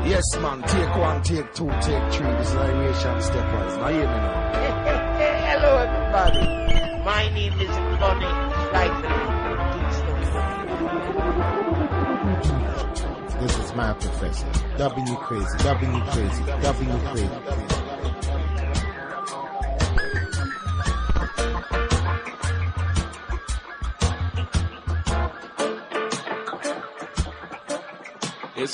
Yes, man. Take 1, take 2, take 3. This is Aeration Steppers. Now hear me now. Hello, everybody. My name is Lonnie Lightley. This is my professor. W crazy, W crazy, W crazy. Yes,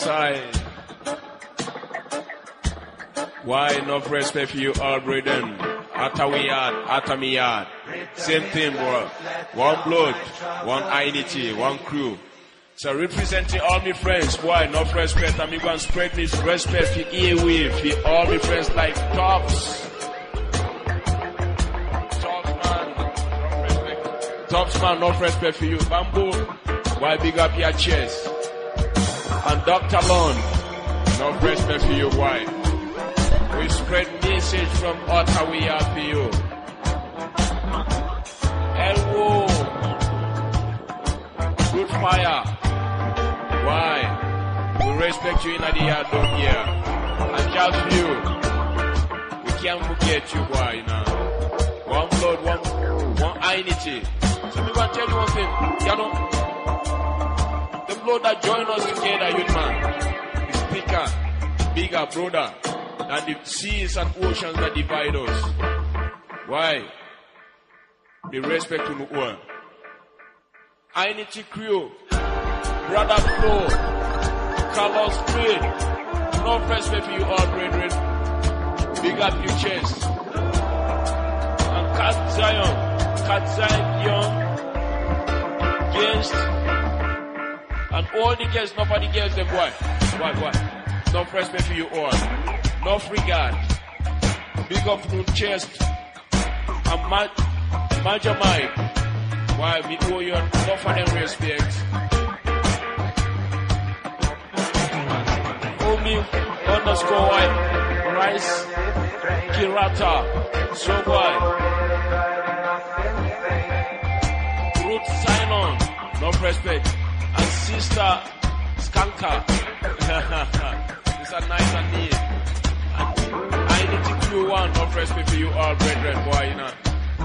why enough respect for you all, brethren? After we yard, after me yard. Same thing, bro. One blood, one identity, one crew. So representing all my friends, why enough respect? I'm going to spread this respect for airwave, for all my friends like Tops. Tops man, enough respect for you. Bamboo, why big up your chest? And Dr. Lon, enough respect for you, why? We spread message from Ottawa for you. Elwo, good fire. Why? We respect you in the yard down here. And just you, we can't forget you, why now? One blood, one identity. So we want to tell you one thing, you know, the blood that join us together, youth man, is bigger brother. And the seas and oceans that divide us. Why? The respect to the world. Identity crew, Brother Flo, Carlos Creed, no respect for you all, brethren. Big up your chest. And Cat Zion Young, guest, and all the guests, nobody gets them. Why? No respect for you all. No regard. Big up to chest. And Major Mike. Why we owe you enough of them respect. Omi _ Rice Kirata. So why? Ruth Simon. No respect. And Sister Skanka. It's a nice and neat. Identity crew one, no respect for you all, brethren, boy, you know.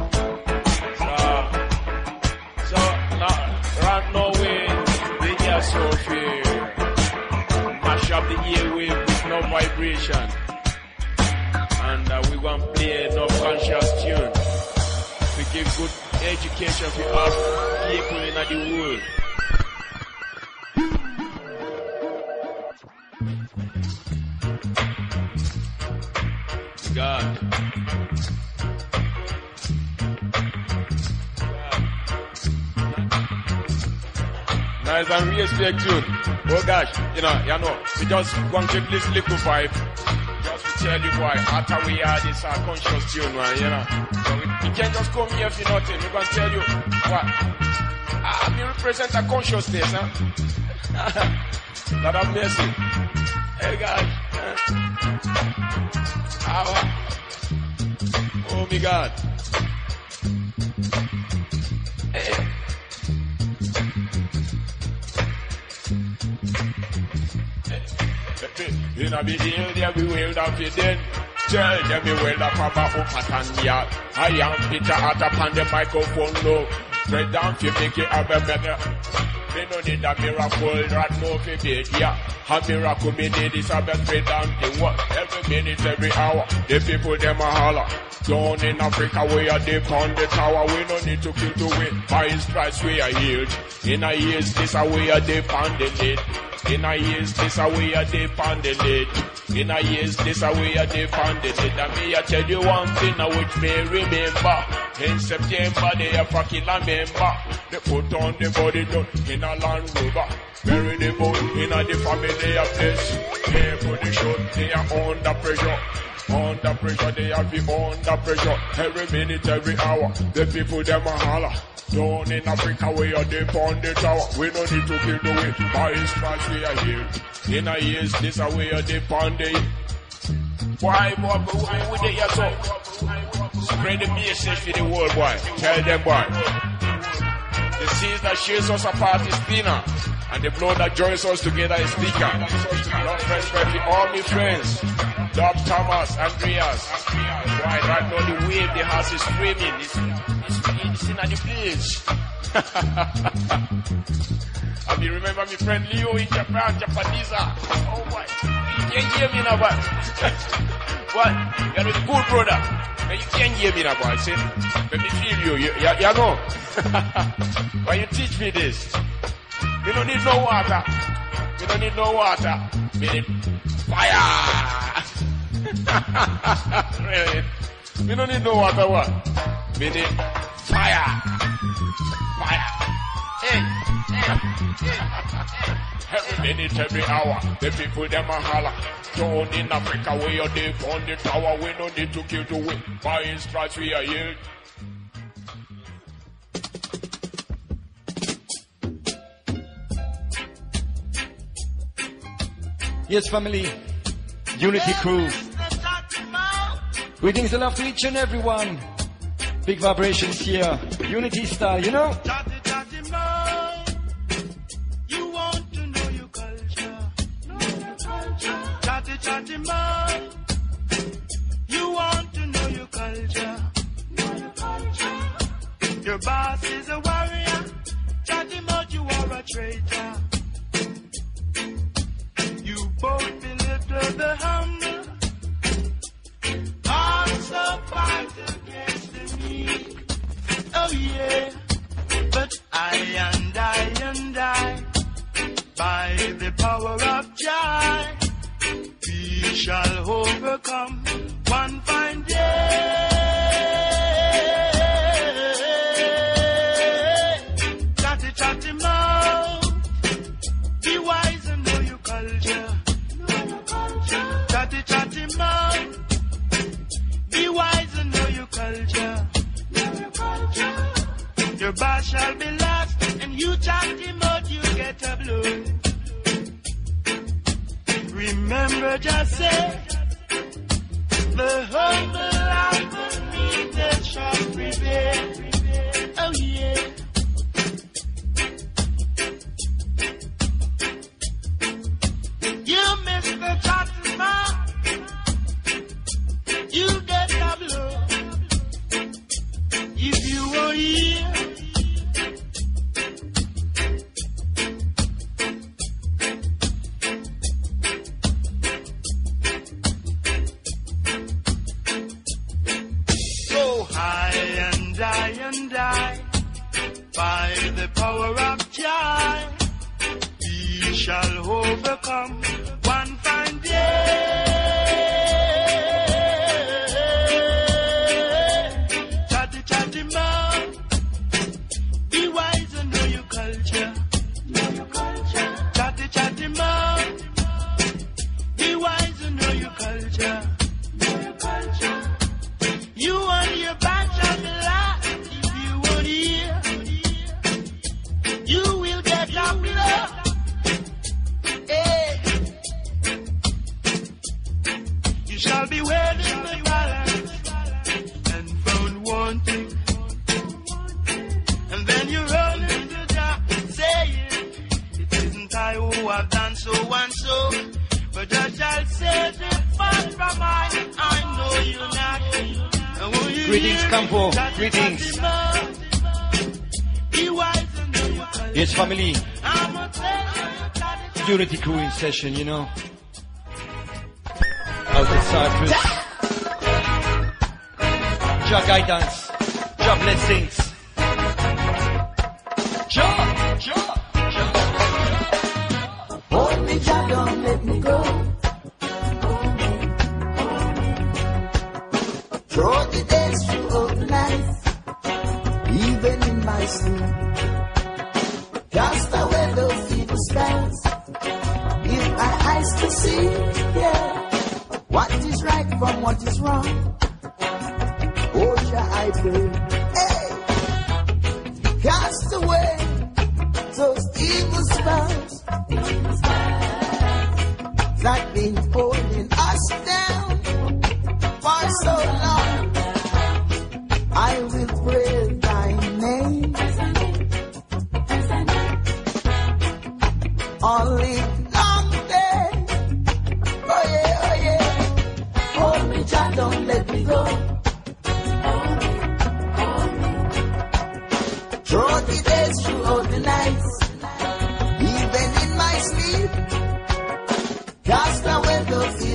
So now, right now, they just so fear. Mash up the airwave with no vibration. And we going to play no conscious tune. We give good education for all people in the world. God. Nice and respect tune. Oh gosh, you know, we just want to this little vibe. Just to tell you why. After we are this conscious tune, man, you know. So we can't just come here for nothing. We're going to tell you what. We represent a consciousness, huh? Lord have mercy. Hey guys. Oh my God. In a big hill, there we will have it then. Tell them we will have a upatan yard. I am Peter at upon the microphone low. Spread down if you make it have a mega. We no need a miracle, right no fi bed, yeah. A miracle me need is a best straight down the what? Every minute, every hour, the people them a holler. Down in Africa we are deep on the tower. We no need to kill to win. By his price we are healed. In a years this a we are deep on the lead. In a years this a we are deep on the lead. In a years this a we are deep on the lead. And me I tell you one thing which me remember. In September they are fucking a member. They put on the body down in a Land Rover. Bury the bone in a the family of this. They put the shot, they are under pressure. Under pressure, they are be under pressure. Every minute, every hour, the people them a holler. Down in Africa, we are deep on the tower. We don't need to kill the way. By his price, we are here. In a years, this are we are deep on the. Why, boy, we the here so? Spread the message for the world, boy. Tell them, boy. The seas that shares us apart is thinner. And the blood that joins us together is thicker. Love respect to all my friends. Doc Thomas, Andreas. Why right now the wave, the house is screaming. It's in the place. And you remember my friend Leo in Japan, Japanese. Oh boy. You can't hear me now, but what? You're a good brother. And you can't hear me now, boy. See? Let me feel you. You know. Why you teach me this? We don't need no water. We don't need no water. We need fire. Really? We don't need no water, what? We need fire. Fire. Hey. Every minute, every hour, the people them a holler. Down in Africa, where you live on the tower, we don't need to kill to win. By his stripes we are healed. Yes, family, Unity Crew. Greetings and love to each and everyone. Big vibrations here, Unity style, you know? You want to know your culture. Chatty man. You want to know your culture. Your boss is a warrior. Chatty man, you are a traitor. You both belittle the humble. Also fight against the meek. Oh yeah. But I, by the power of Jah, we shall overcome one fine day. Chatty mouth, be wise and know your culture. Chatty mouth, be wise and know your culture. Your boss shall be lost, and you chatty mouth, you get a blow. Remember, just say, the humble and the meek shall prevail. Oh yeah. You miss the chatty mouth, you get a blow. If you were here. By the power of Jah, we shall overcome one fine day. Chatty man, be wise and know your culture. Chatty man, be wise and know your culture. You and your batch of life. You will get up love. Hey. You shall be wearing the balance and found wanting. And then you run into the dark saying, it isn't I who have done so and so, but I shall say the far from I know you not. Greetings, Campo. Greetings. Yes, family. Unity Crew in session, you know. Out in Cyprus. Jah guidance. Jah blessings. Jah. Hold me, Jah, don't let me go. Through the days, through the nights, even in my sleep. Cast away those evil spells. Give my eyes to see, yeah, what is right from what is wrong. Oh, Jah, I pray, hey, cast away those evil spells that been holding us down for so long. I will pray thy name.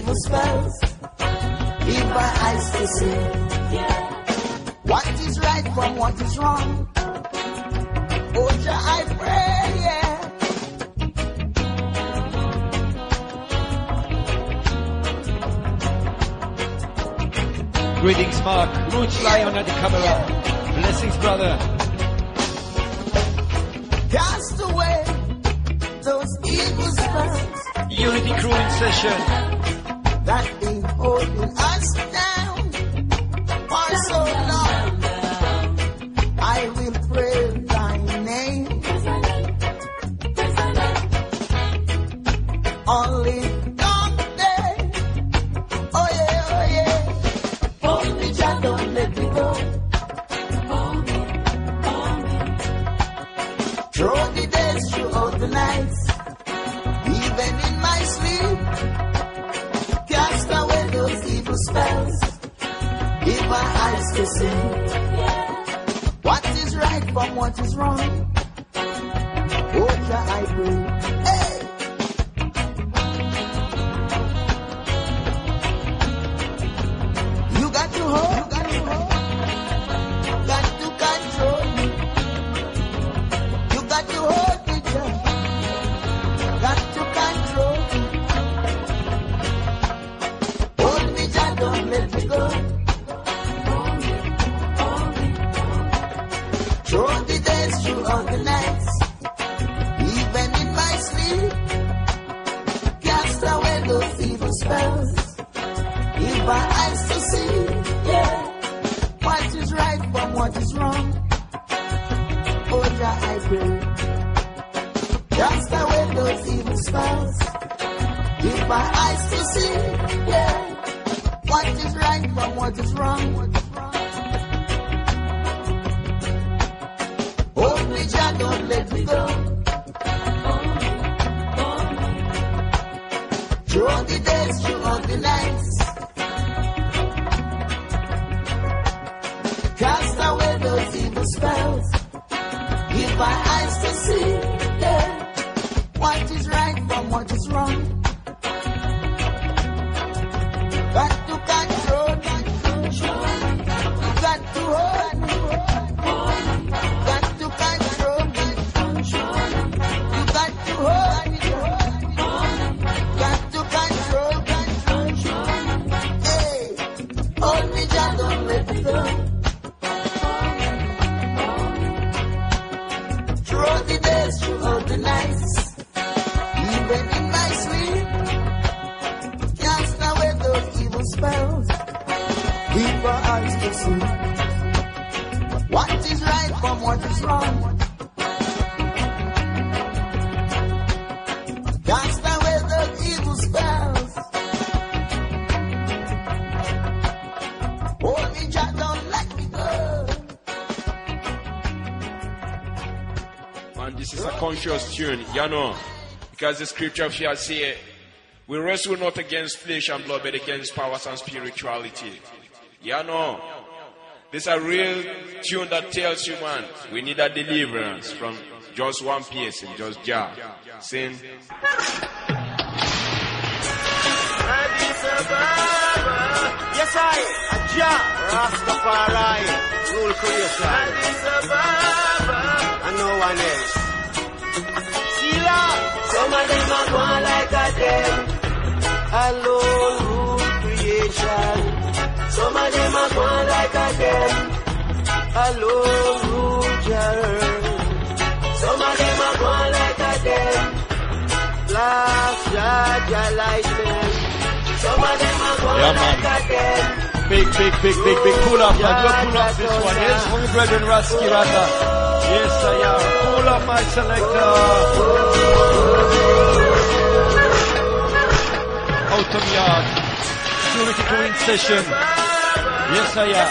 evil spells. Give my eyes to see what is right from what is wrong. Oh, Jah, I pray, yeah. Greetings, Mark. Roots Lion at the camera. Blessings, brother. Cast away those evil spells. Unity crew in session. That been holding us down for so long. I will pray thy name. Only Sunday. Oh yeah, oh yeah. Hold me, Jah, don't let me go. Through the days, throughout the nights, even in my sleep. Cast away those evil spells. Give my eyes to see what is right from what is wrong. Oh, Jah, I pray. Hey! You got to hold, got to control me. You got to hold me, Jah. Got to control me. Hold me, Jah, don't let me go. Through the days, throughout the nights, even in my sleep, cast away those evil spells. Give my eyes to see, yeah, what is right from what is wrong. Oh, Jah, I pray. Cast away those evil spells. Give my eyes to see, yeah, what is right from what is wrong. Hold me, Jah, don't let me go. Through the days, throughout the nights, cast away those evil spells. Give my eyes to see, yeah, what is right from what is wrong. Got to control, got to hold me, got to control me, you got to hold me, got to control, hey, hold me, Jah, don't let me go. Throughout the days, throughout the nights, even in my sleep, cast away those evil spells. Give our eyes to see what is right from what is wrong. Cast away those evil spells. Hold me, Jah, don't let me go. And this is a conscious tune, you know, because the scripture shall say, we wrestle not against flesh and blood, but against powers and spirituality. You know, this is a real tune that tells you, man, we need a deliverance from just one person, just Jah. Sin. Yes, I Jah Rastafari, rule creation, and no one else. Some of them are going like a them, alone rule creation. Some of them are going like a them, alone rule Jah. Some of them are going like a them, blast Jah lightning. Some of them are going like a them. Big pull up, man. Do a pull up this one. Yes, from your brethren Rasky Rata. Yes, I am. Pull up my selector. Out of yard. Unity crew in session. Yes, I am.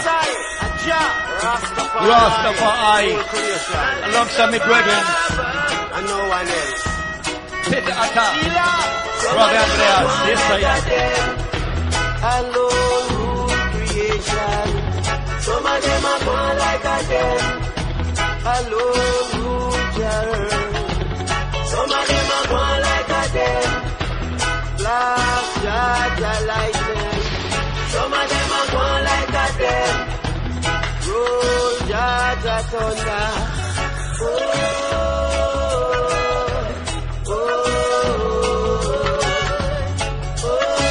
Rastafari. Alongside my brethren. And no one else. Peter Atta. Brother Andreas. Yes, I am. Alone rule creation. Some of them are born like a them. Alone rule Jah. Some of them are born like a them. Black Jaja lightning. Some of them are going like a them. Roll Jaja thunder. Oh, oh, oh,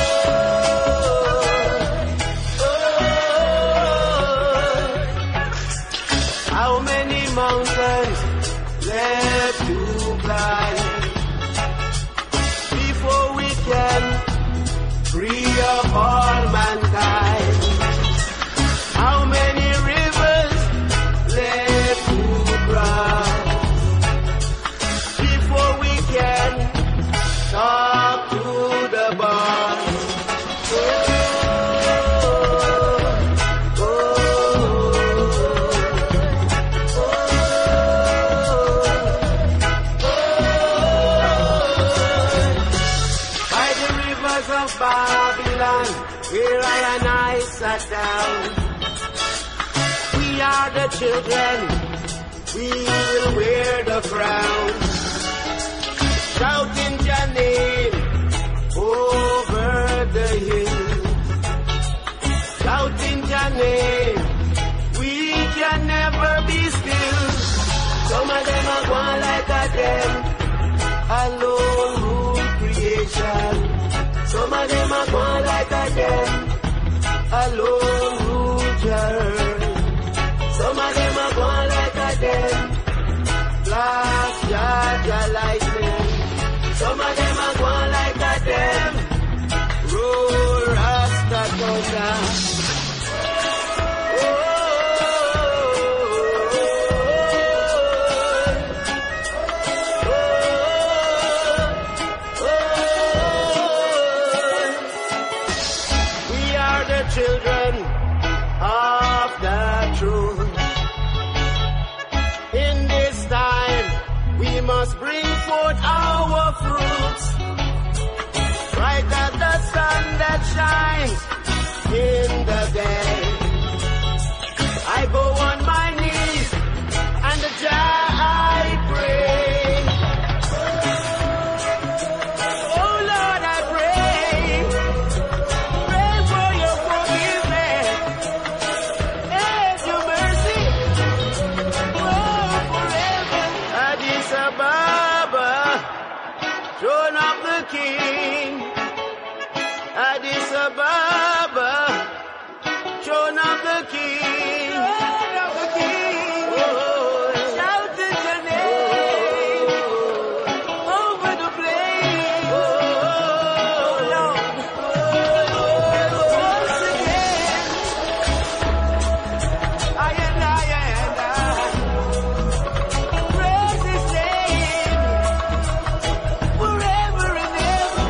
oh. How many mountains left to climb before we can free up all mankind? How many rivers left to cross before we can talk to the boss? Oh, oh, oh, by the rivers of Babylon, where I and I sat down. We are the children, we will wear the crown, shouting your name over the hill, shouting your name, we can never be still. Some of them are going like a them, alone rule creation. Some of them are going like a them, alone rule earth. Some of them are going like a them, blast Jaja lightning. Some of them are going like a them, roll Rasta thunder. Oh, we are the children of the truth. In this time, we must bring forth our fruits, bright as the sun that shines in the day. I go on my knees and the Jah I pray. Oh Lord, I pray, pray for your forgiveness and your mercy. Oh, forever. Addis Ababa, throne of the King. Addis Ababa, throne of the King. Throne of the King. Oh, shout your name over the place. Oh, Lord. Once again, I praise His name forever and ever.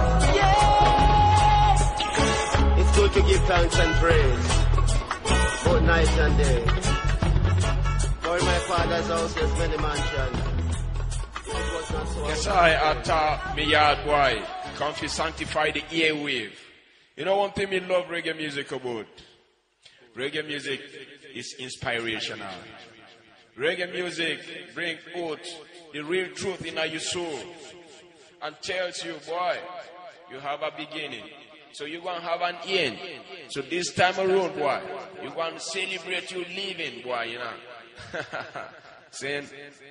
Yeah. It's good to give thanks and praise, both night and day. For in my Father's house there's many mansions. It was not so. Yes, I at me yard boy. Come to sanctify the airwave. You know one thing me love reggae music about? Reggae music is inspirational. Reggae music bring out the real truth in your soul and tells you, boy, you have a beginning. So you're going to have an end. So this time around, boy, you're going to celebrate you living, boy, you know. Saying,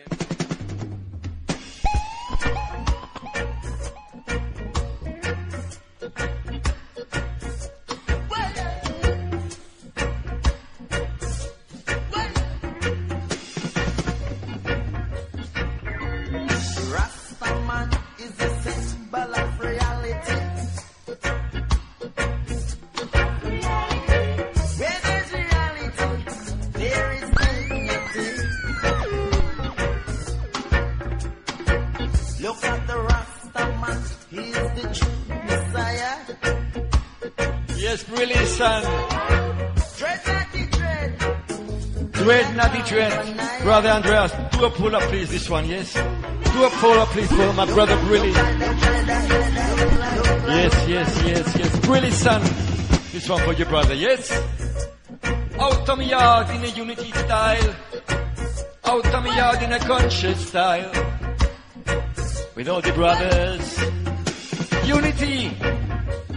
Rastaman is a symbol of reality. Where there's reality, there is dignity. Look at the Rastaman, he is the true Messiah. Yes, really, son. Dread not the dread. Dread, not the dread. Brother Andreas, do a pull-up, please, this one, yes? Do a pull-up, please, for my brother Brilly. Yes. Brilly, son. This one for your brother, yes? Out of my yard in a unity style. Out of my yard in a conscious style. With all the brothers. Unity.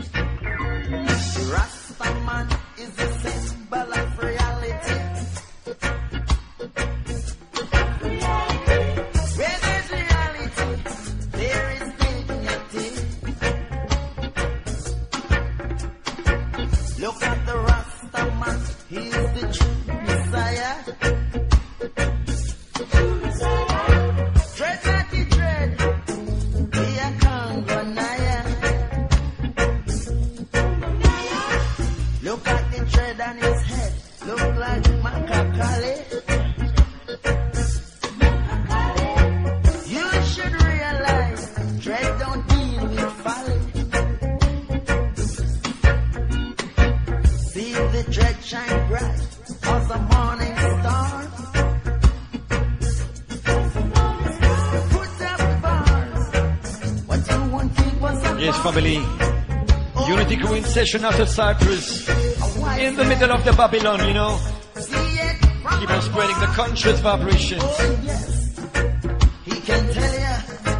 family. Unity Crew in session out of Cyprus. In the middle of the Babylon, you know. Keep on spreading the conscious vibrations. Oh, yes. He can tell you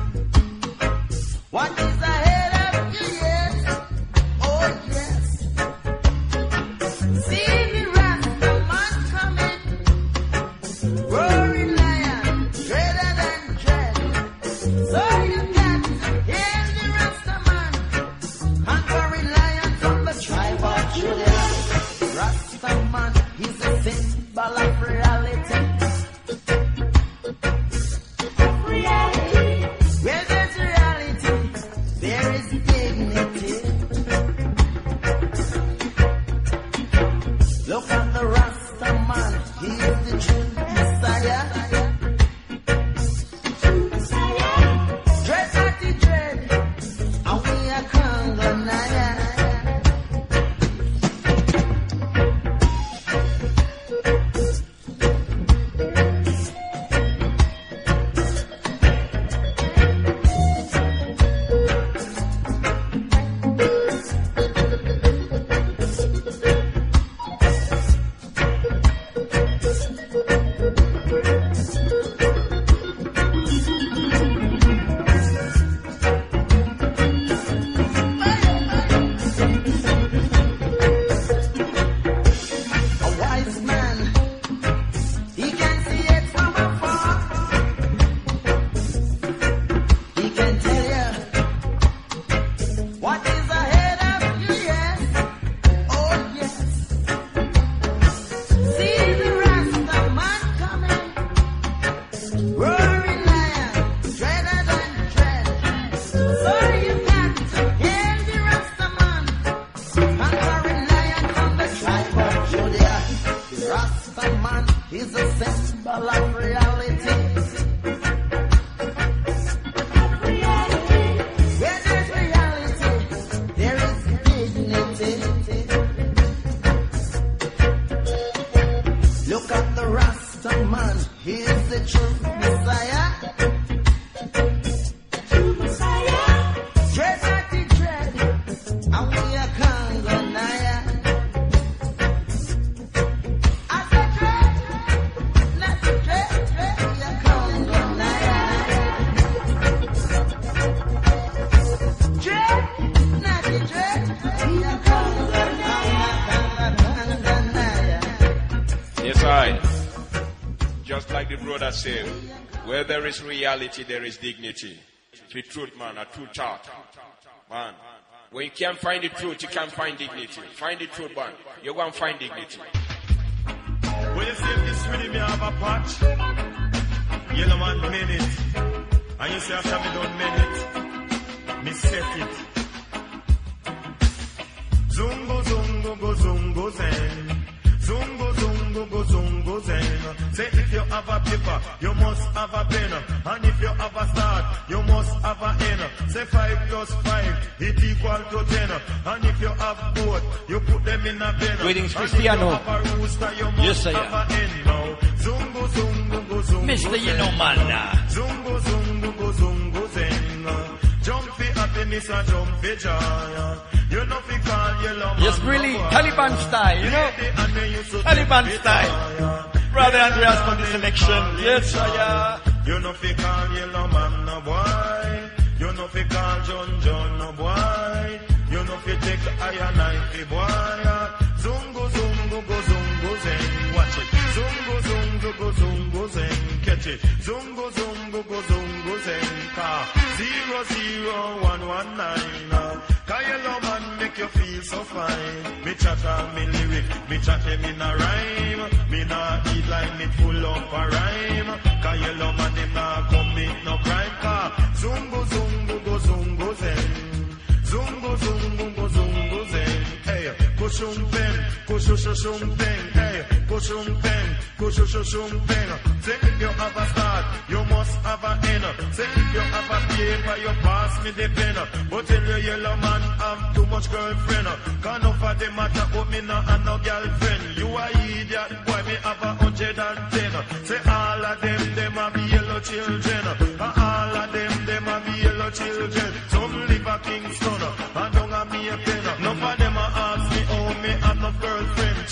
what is ahead of you, yes. Oh, yes. See the Rasta man coming, roaring lion, dreader than dread. So you got to hear the Rasta man, conquering lion from the tribe of Judah. Rasta man, he's a symbol of reality. Where there's reality, there is dignity. Look at the Rasta man, he is the true Messiah. Dread at the dread, and we are Congo-Naya. A wise man, he can see it from afar. He can tell you what is ahead of you, yes. Oh, yes. See the Rasta man coming, roaring lion, dreader than dread. So you got to hear the Rasta man, conquering lion from the tribe of Judah. The Rasta man is a symbol of reality. Where there's reality, there is dignity. Look at the Rasta man, he is the true Messiah. Dread at the dread, and we are Congo-Naya. I said dread, not the dread, we are Congo-Naya. Dread, not the dread, we are Congo-Naya. Yes, I. Just like the brother said, where there is reality, there is dignity. The truth, man, a true talk. Man, when you can't find the truth, you can't find dignity. Find the truth, man. You're going to find dignity. When you say this really me have a patch, you know man made it. And you say after me don't made it, me set it. Zungo, zungo, go, zungo, zen. Zungo, zungo, go, zungo, zen. Say if you have a paper, you must have a pen. And if you have a start, you must have a end. Say 5 plus 5, it equal to 10. And if you have both, you put them in a pen. Greetings, Cristiano. Yes, I am. Zungo, zungo, go, zungo, Mr. You know, man. Zungo, zungo, go, zungo, zen. Jump for happiness and jump for joy. You know fi call yellow man. Yes, really, Taliban style, you know. Taliban style. Brother Andreas for the selection. Yes, I am. You know fi call yellow man no boy. You know fi call John no boy. You know fi take iron knife boy. Zungo zungo go zungo zen. Watch it. Zungo zungo go zungo zen. Catch it. Zungo zungo go zungo zen. Car 00119. Cause yellow man make you feel so fine. Me chat on me lyric, me chat him in a rhyme. Me nah eat like me full up a rhyme. Cause yellow man him nah commit no crime. Cause zungo zungo go zungo zen. Zungo zungo go zungo zen. Hey, kushum pen, kushushum pen. Hey, kushum pen, kushushum pen. Say if you have a start, you must have a end. Say if you have a paper, you pass me the pen. But tell you yellow man have too much girlfriend. Cause no for the matter but me no and no girlfriend. You a idiot, boy me have 110. Say all of them have yellow children. And all of them have yellow children. Some live a Kingston.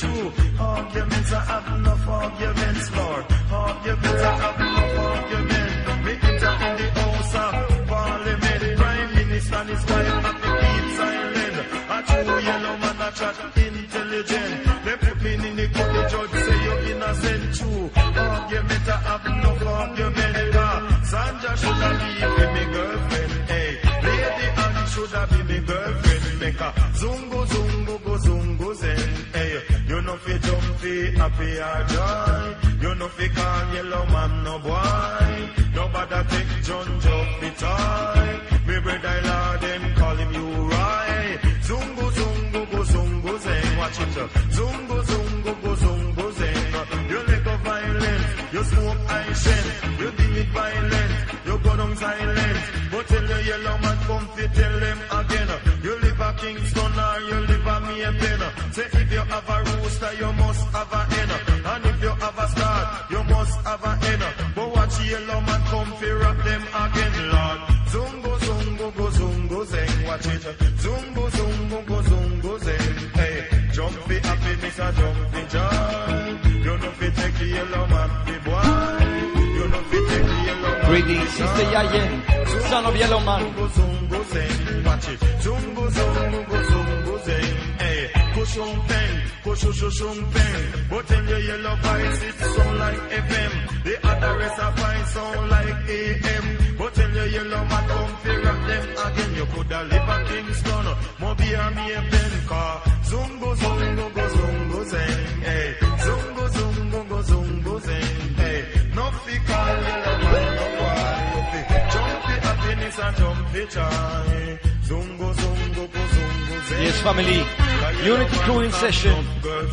true. Arguments, I have enough arguments, Lord. Arguments, I have enough arguments. Me enter in the house of Parliament. Prime Minister and his wife have to keep silent. A true yellow man, a chat intelligent. They put me in the court, the judge say you're innocent, true. Argument, I have enough argument. Sanja should have been me girlfriend, hey. Lady Anne should have been me girlfriend. Make a zungo, zungo, go zungo zen, hey. You know fi jumpy, happy or joy. You know fi call yellow man no boy. Nobody take John Joffy toy. Me brother Lord them call him you right. Zungo, zungo, go zungo zen. Watch it, zungo, zungo, go zungo zen. You let go violence, you smoke ice and you deal with violence. You go down silent, but tell the yellow man come to tell them again. You live a Kingston or you live a Maypen. Say if you have a rooster, you must have a hen. And if you have a star, you must have a hen. But watch the yellow man come to rock them again, Lord. Zungo, zungo, go zungo zeng. Watch it. Zungo, zungo, go zungo zeng. Hey, jumpy happiness and jumpy joy. You know fi take the yellow man, the boy. You know fi take the yellow man. Greetings, Sister Yayen, son of Yellow Man. Zungo, zungo zeng. Watch it. Zungo, zungo, go zungo zeng. Hey, kushung peng, kushung peng. But tell your yellow voice it sound like FM. The other rest of fine sound like AM. But tell your yellow man come fi rock them again. You coulda live a Kingston, Moby or me a pen car. Zungo, zungo, go zungo zeng. Hey, zungo, zungo, go zungo zeng. Hey, no fi call yellow man no boy. Jumpy happiness and jumpy joy. Zungo, zungo, go zungo zeng. Yes, family. Unity crew in session.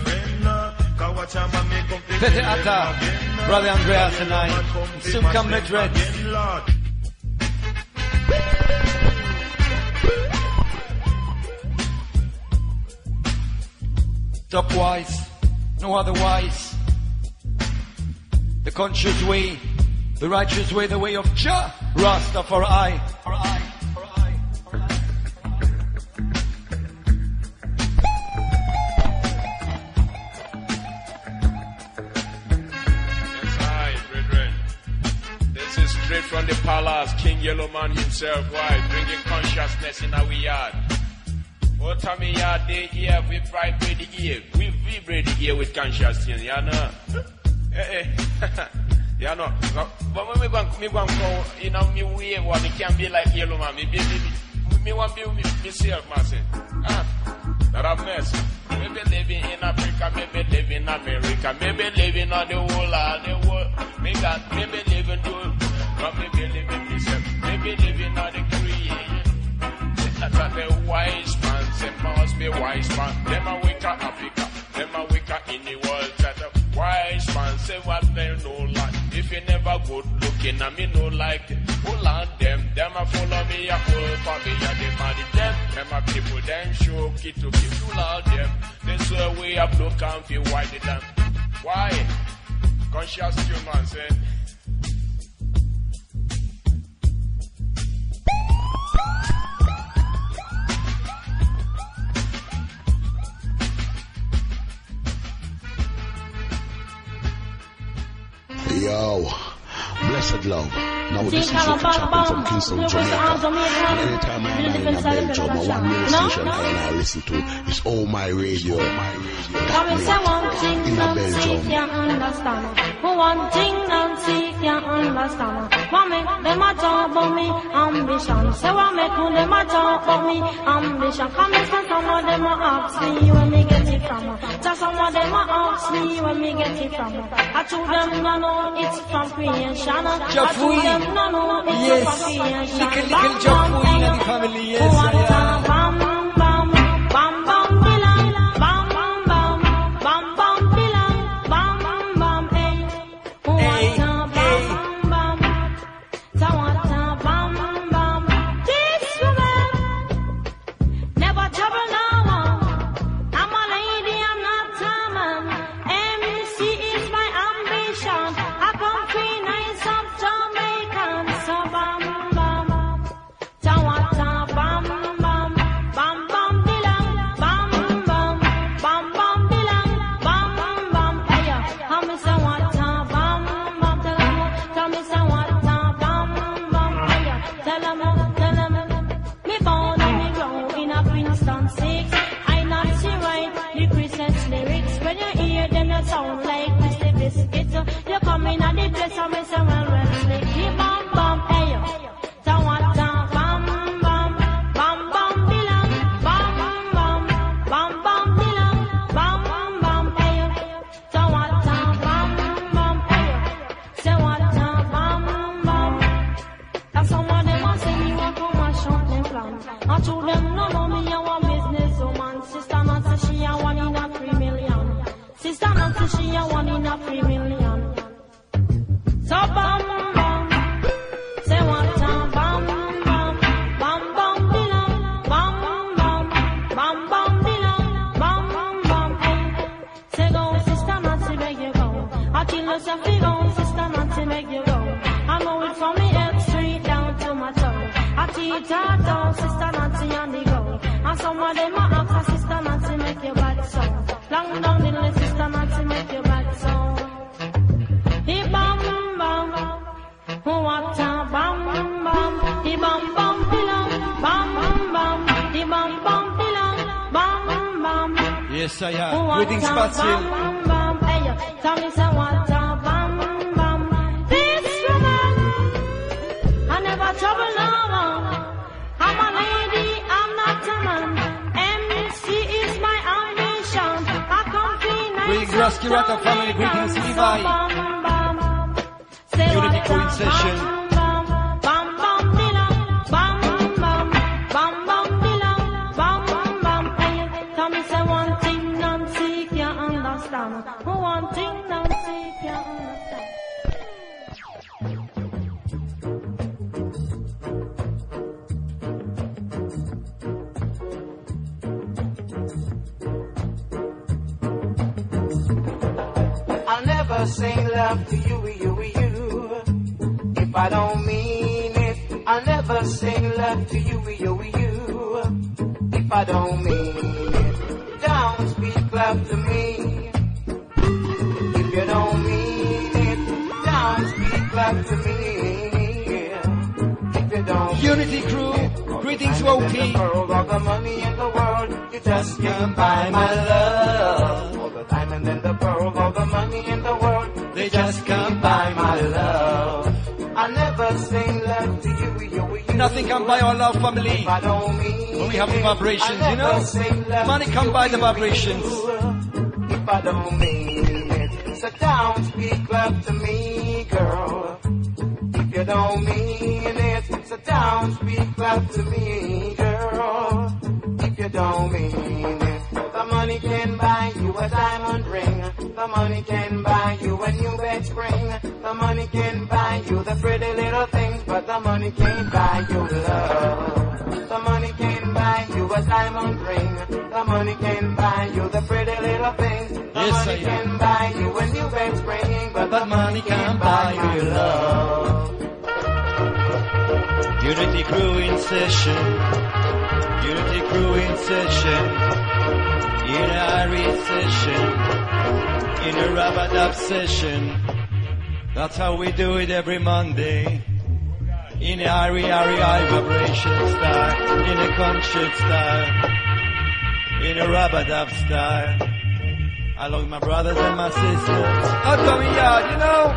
Pete Atta, Brother Andreas and I. Soon come Red Red. Top wise, no otherwise. The conscious way, the righteous way, the way of Jah Rastafari. Straight from the palace, King Yellow Man himself, why? Bringing consciousness in our yard. What time we yard they here, we vibrate the ear. We vibrate the ear with consciousness, you know? You know? But when we go, you know, me way, what it can be like Yellow Man. Me want to be myself, myself. That a mess. Maybe living in Africa, maybe living in America, maybe living on the whole of the world. Maybe living to maybe living myself, maybe living on the creation. That's the wise man, they must be wise man. Them a wicked Africa, them a wicked in the world. That the wise man say what they know like. If you never good looking, I mean no like it. Hold on them a follow me, a full for me, a demand them a people, them show it to keep you all them. This way of look and feel white them. Why? Conscious human say. Yo, blessed love. Now this is Ricky Chapman from Kingston, Jamaica. And anytime I'm in Belgium, one radio station I listen to is All My Radio. In Belgium. One thing Nancy can't understand. What make them a talk about me ambition? Say what make them a talk about me ambition? Come and some of them a ask me where me get it from. Just some of them a ask me where me get it from. I told them no know it's from creation. I told them no know it's from creation. Little Jafui in the family, yes. Bam bam bam bam bilang, bam bam bam bam bilang, bam bam hey. This woman never trouble no one. I'm a lady, I'm not a man. MC is my ambition. I come free nice of Jamaican. So bam bam, tawata bam bam. so me say well, slick. Keep bam bam, hey yo. So what bam bam, bam bam belong. Bam bam, bam bam belong. Bam bam, hey yo. So what bam bam, hey yo. Say what bam bam. That's some of them a say me want come and shut them flam. And to them no know me a one business woman. Sister Nancy she a 1 in a 3 million. Sister Nancy she a 1 in a 3 million. So bam bam, say what bam bam, bam bam belong. Bam bam, bam bam belong. Bam bam, hey. Say go, Sister Nancy, beg you go. I kill yourself, you go, Sister Nancy, beg you go. I know it from me head straight down to my toe. I teach her down, Sister Nancy on the go. And some of them a ask, Sister Nancy make you bad so. Long down the list, Sister Nancy make you bad so. He bam bam, what a bam bam. He bam bam belong, bam bam. He bam bam belong, bam bam. Yes, I am. Greetings, Patsy. Bam bam, hey yo. Tell me say what a bam bam. This woman, I never trouble no one. I'm a lady, I'm not a man. MC is my ambition. I come clean and Greetings, Raskirata family. Greetings, Levi. Unity Crew in session. Bam bam belong. Bam bam. Bam bam belong. Bam bam. Hey, tell me say one thing Nancy can't understand. One thing Nancy can't understand. I'll never sing love to you, if I don't mean it. I'll never sing love to you, if I don't mean it. Don't speak love to me, if you don't mean it. Don't speak love to me, if you don't mean Unity Crew, greetings, Woki. All the money in the world, you just can't buy my love. All the time and then the pearl, all the money in the world, They just can't buy my love. I never sing love to you. Nothing can buy our love, family. If I don't mean When we have the it, vibrations, I you never know. sing love Money to can you, buy the vibrations. If I don't mean it, so don't speak love to me, girl. If you don't mean it, so don't speak love to me, girl. If you don't mean it, the money can buy you a diamond ring. The money can buy you a new bed spring. The money can buy you the pretty little things, but the money can't buy you love. The money can buy you a diamond ring. The money can buy you the pretty little things. The Yes, money I can buy you a new bed spring, but the money can't buy you love. Unity Crew in session. Unity Crew in session. In a Irish session. In a Rabadab session. That's how we do it every Monday. In a high vibration style. In a concert style. In a Rabadab style. I love my brothers and my sisters. Out of the yard, you know.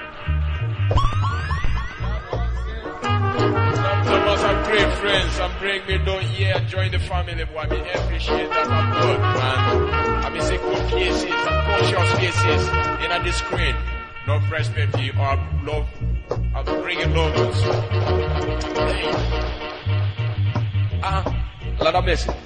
Some of us are great friends and bring me down here and join the family. Boy, me appreciate that I'm good, man. I mean, say good faces and conscious faces in the screen. No respect for you or love. I'm bringing love also. Hey. Lord have mercy.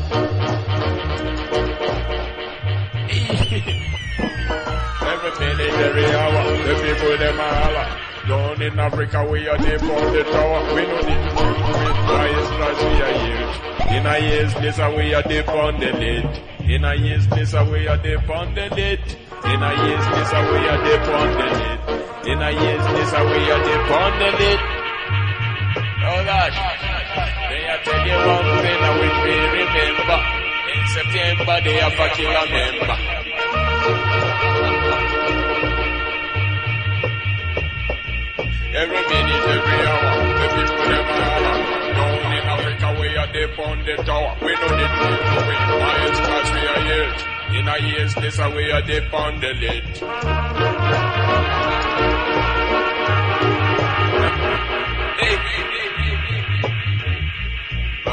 Every minute, every hour, the people them are holler. Down in Africa, we are deep on the tower. We don't need to work with bias, cause we are huge. In a year's this, we are deep on the lid. In a year's this, we are deep on the lid. In a year's this, we are deep on the lid. In a year's this, we are deep on the lid. Oh gosh, they are tell you one thing that we remember. In September, they have a killer member. Every minute, every hour, the people them are down in Africa, we are deep on the tower. We know the truth, we miles cause we are huge. In a year's this, we are deep on the lid.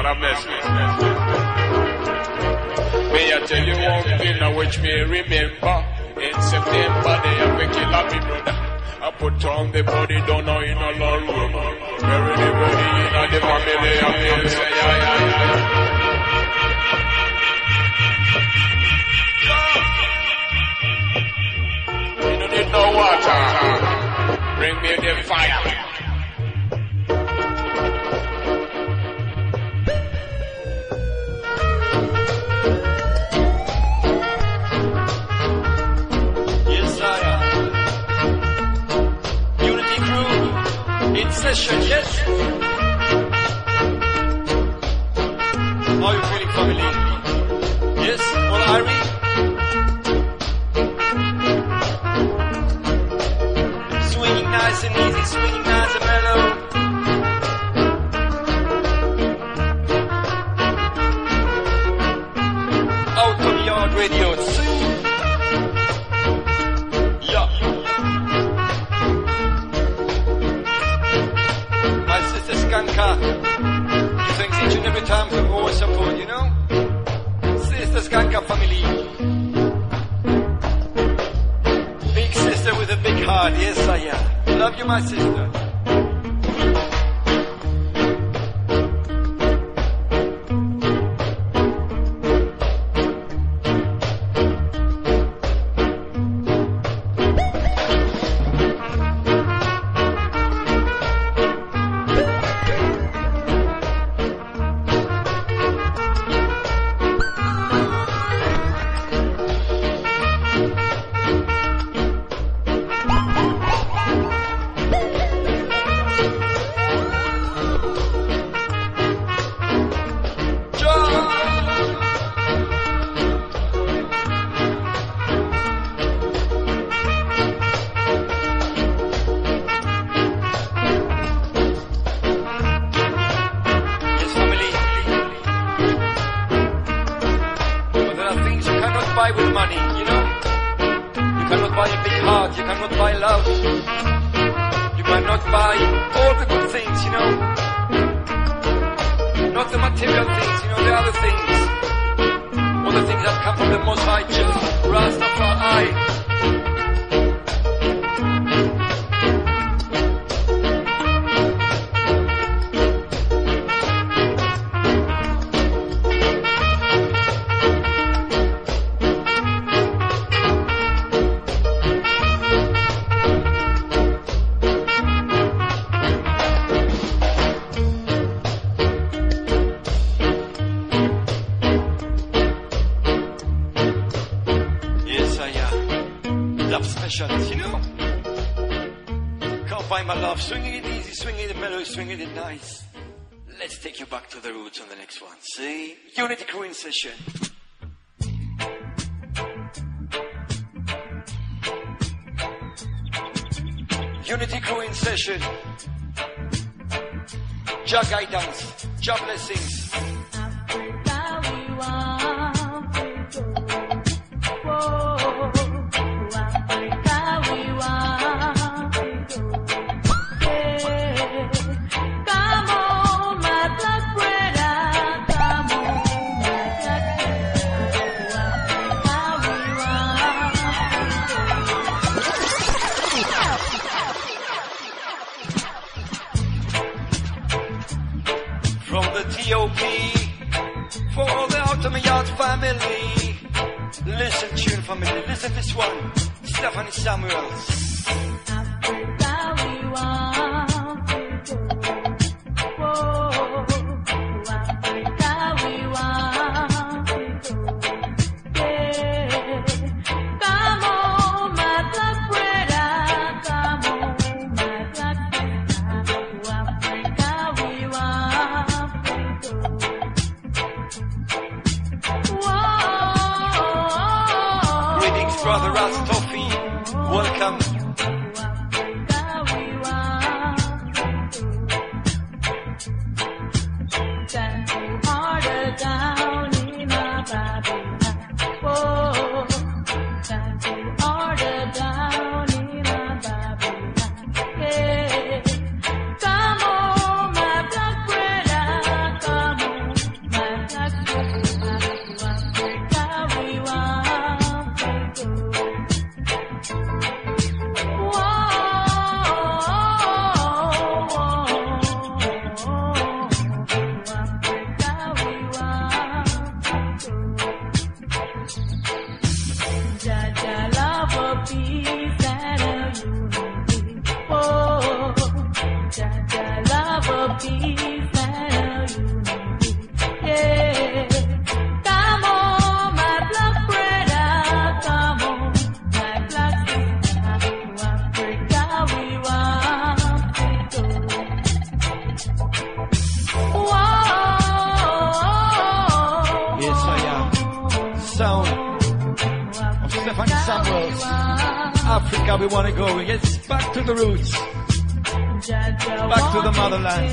a message. May I tell you one thing which me remember? In September they have a kill of me brother. I put on the body down now in a long room. Bury the body in the family of me. Say you don't need no water. Bring me the fire. In session, yes? How are you feeling, family? Yes? All Irie? Swinging nice and easy, swinging nice and mellow. Out of Yard Radio, Skanka, you think each and every time for more support, you know? Sister Skanka family. Big sister with a big heart, yes I am. Love you, my sister. Let's take you back to the roots on the next one. See? Unity Crew in session. Unity Crew in session. Jah guidance. Jah blessings. For all the Out of My Yard family. Listen, tune family, listen this one. Stephanie Samuels. Brother Rastofi, welcome. sound of Stephanie Samuels. Africa, we want to go. We get back to the roots. Back to the motherland.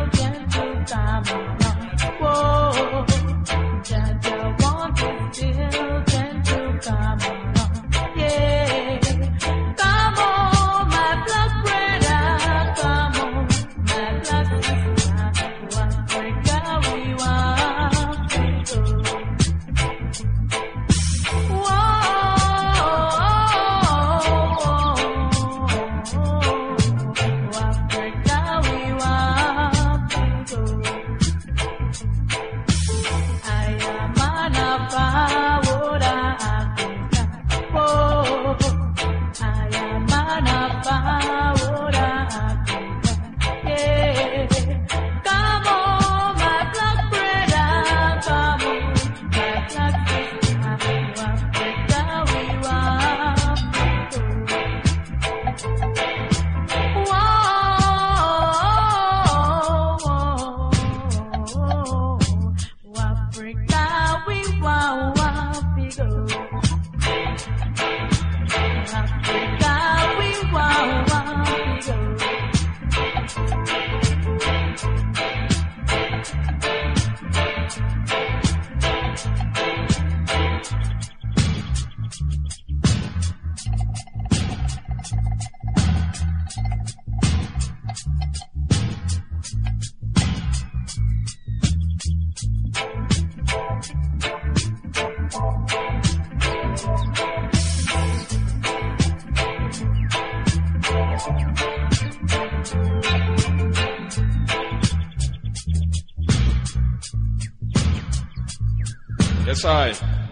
Yes, I.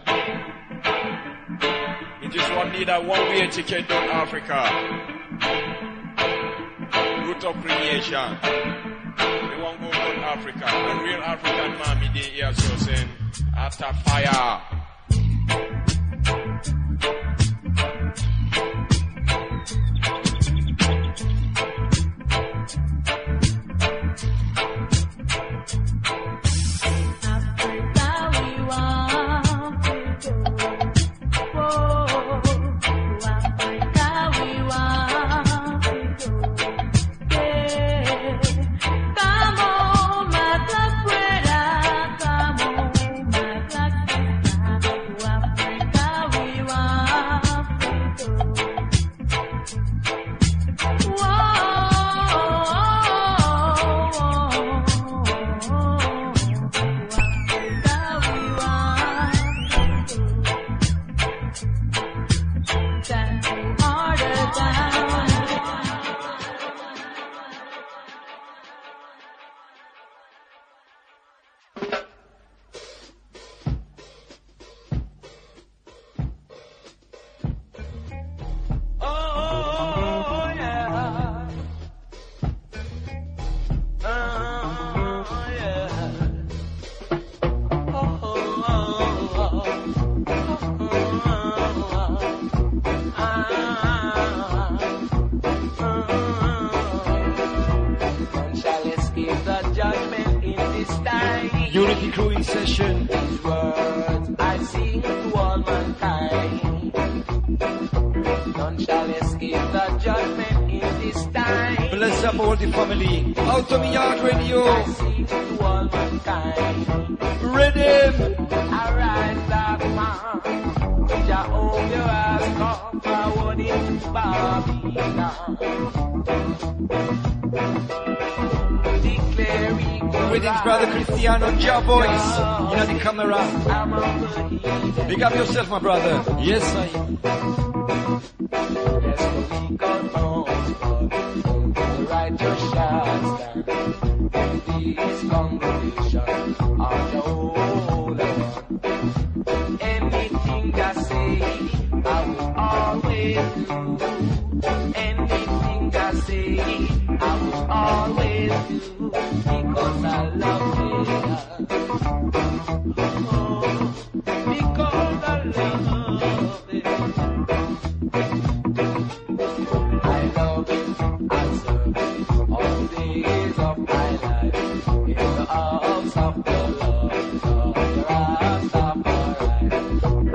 You just want need a one-way ticket to Africa. Root of creation. They want to go to Africa. And real African mommy, they hear so saying, after fire. Unity Crew in session. These words I sing to all mankind. None shall escape the judgment in this time. Bless up all the family. Out of Yard Radio. I sing to all mankind. Rhythm. Arise, black man. Jehovah has come forward into Babylon. With his brother Cristiano, Jah voice, you know the camera. Big up yourself, my brother. Yes, I am. The righteous shall stand. This congregation of the Holy One. Anything that say, I will always do. Anything that say, I will always do. Because I love it. Oh, because I love it. I love it. I serve it all the days of my life. In the house of the Lord, of the Rastafari.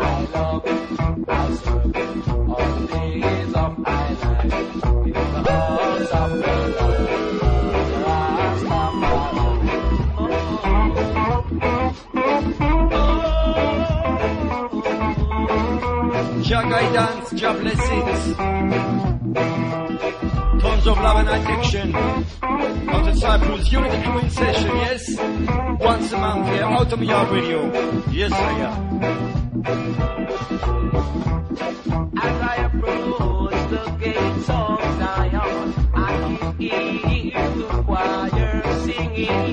Jah guidance, Jah blessings. Tons of love and addiction. Out of Cyprus, Unity Crew in session, yes? Once a month here, out of your radio. Yes, I am. As I approach the gates of Zion, I can hear the choir singing.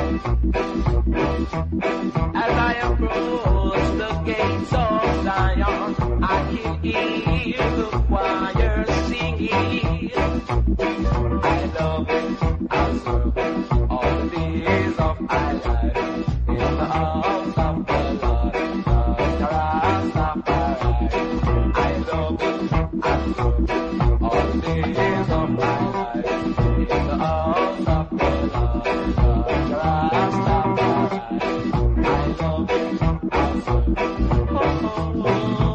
As I approach the gates of Zion, I can hear the choir singing. I love it, I'll serve all the days of my life in the house of the Lord, the Rastafari. I love it, I'll serve all the days of my life in the house of the Lord, the Rastafari. I love it, I'll serve.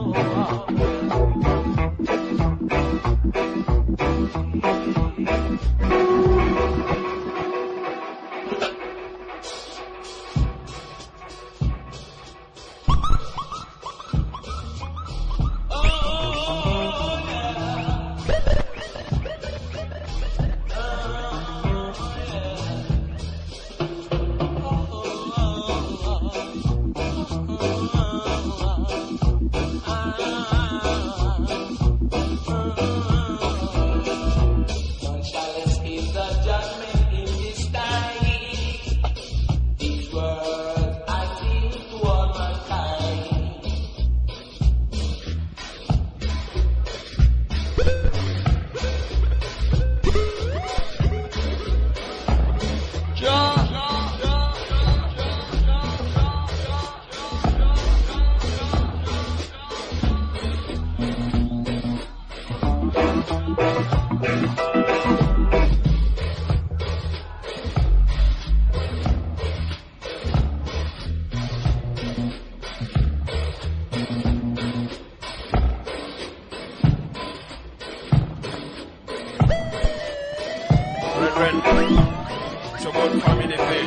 It's about family thing.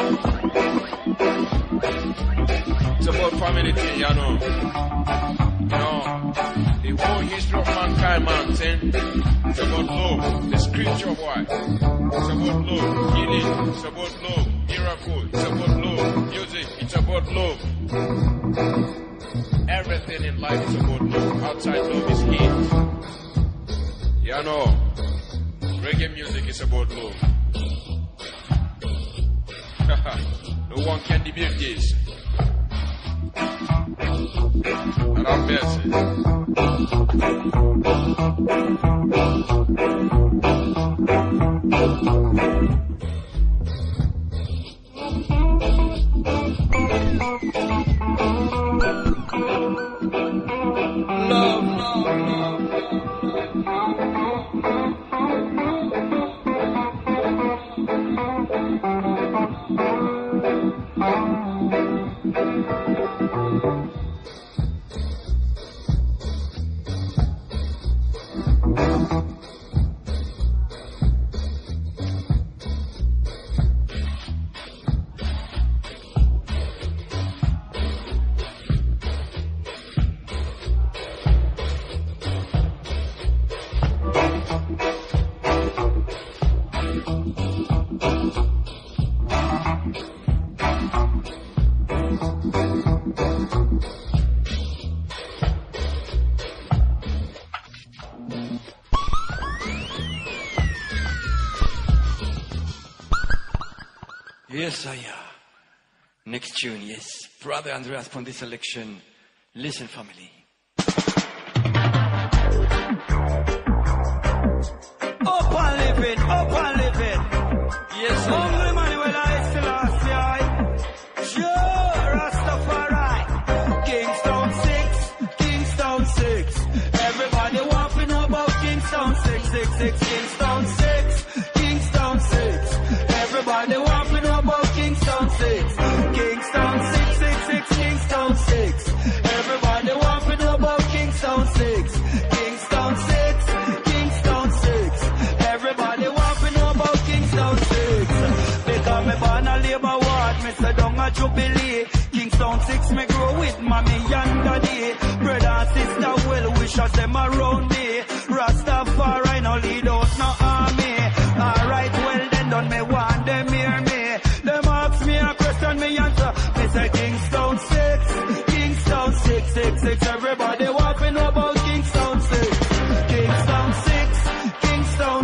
It's about family thing, you know. The whole history of mankind, man, saying it's about love. The scripture, boy. It's about love. Healing. It's about love. Miracle. It's about love. Music. It's about love. Everything in life is about love. Outside love is hate. You know. Reggae music is about love. No one can debate this. And I'm blessed. Yes, I am. Next tune, yes. Brother Andreas from this selection. Listen, family. Up and living, up and living. Yes, I am. Only Manuel I still last year. Sure, Rastafari. Kingston 6. Everybody want to know about Kingston 6. Kingston 6. Kingston 6. Everybody want to know about Kingston 6. Kingston 6. Kingston 6. Everybody want to know about Kingston 6. Kingston 6. Kingston 6. Everybody a jubilee. Kingston 6 me grow with mommy and daddy. Brother and sister well wishers them around me. Rastafari no lead out no army. Alright, well then done me want them hear me. Them ask me a question me answer. Me say Kingston 6, Kingston 6, 6, 6. Everybody want to know about Kingston 6. Kingston 6, Kingston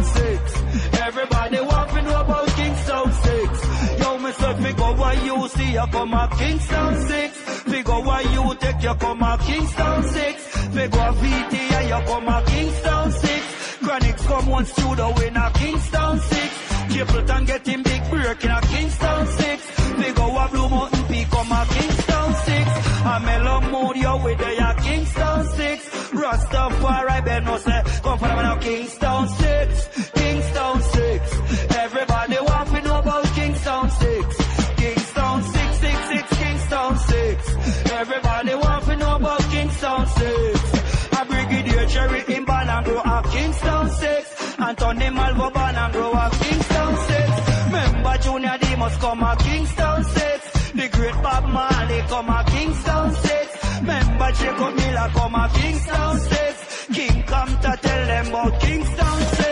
6. Everybody want to know about Kingston 6. Yo, me say figure what you see, you come a Kingston 6. Figure what you take, you come a Kingston 6. Figure VT, you come a Kingston 6. Chronics come one studio in a Kingston 6. Capleton get him big break in a Kingston 6. Figure what Blue Mountain Peak come a Kingston 6. A mellow mood, you with a Kingston 6. Rastafari, Ben no say, come for them now Kingston 6. Kingston 6. Everybody want to know about Kingston 6. Kingston 6, 6, 6, Kingston 6. Everybody want to know about Kingston 6. A Brigadier Cherry in Banangro a Kingston 6. Anthony Malvo Banangro a Kingston 6. Member Junior Demus come a Kingston 6. The great Bob Marley come a Kingston 6. Member Jacob Miller come a Kingston 6. King come to tell them about Kingston 6.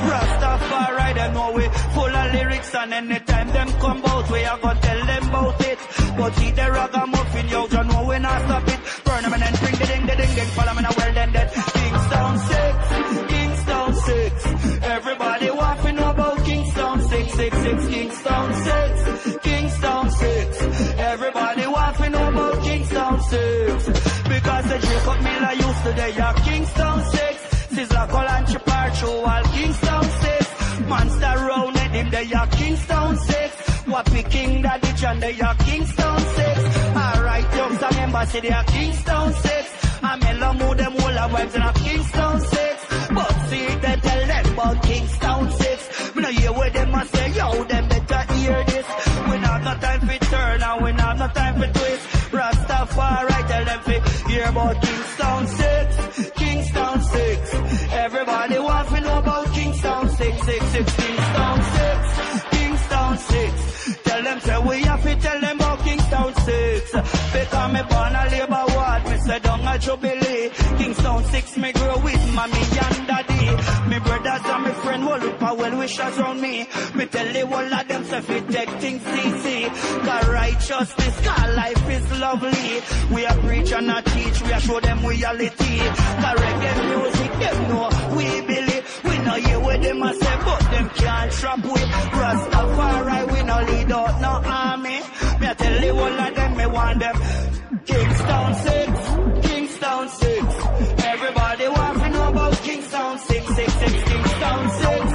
Rastafari them know we full of lyrics, and anytime them come out we are gonna tell them about it. But see the ragamuffin, yo, you know we not stop it. Burn them and then bring the ding, follow me now well then dead. Kingston 6, Kingston 6. Everybody want to know about Kingston 6, 6, 6, Kingston 6, Kingston 6. Everybody want to know about Kingston 6. Because the Jacob Miller used to they are Kingston 6. Sizzla Colanchi Parcho all Kingston 6. Monster Round him they are Kingston 6. Wappy King Daddy John they are Kingston 6. Alright, young member say they are Kingston 6. Amela Mood them all the vibes in a Kingston 6. But see they tell them about Kingston 6. Me no hear where them a say, yo, them better hear this. We not no time for turn and we not no time for twist. Rastafari tell them to hear about Kingston 6. Kingston 6. Everybody want to know about Kingston 6, 6, 6, Kingston 6. Kingston 6. Tell them say we have to tell them about Kingston 6. Because me born a labor ward, me say down a jubilee. Kingston 6 me grow with mommy and daddy. Me brothers and me friend will look for well wishers around me. Me tell the whole of them say fi take things easy. Cause righteousness, cause life is lovely. We are preach and not teach, we are show them reality. Cause reggae music, them know we believe. We know hear what them a say, but them can't trap with. Rastafari, we no lead out no army. Me a tell the whole of them, me want them. Kingston 6, Kingston 6. Everybody want to know about Kingston 6, 6, 6, Kingston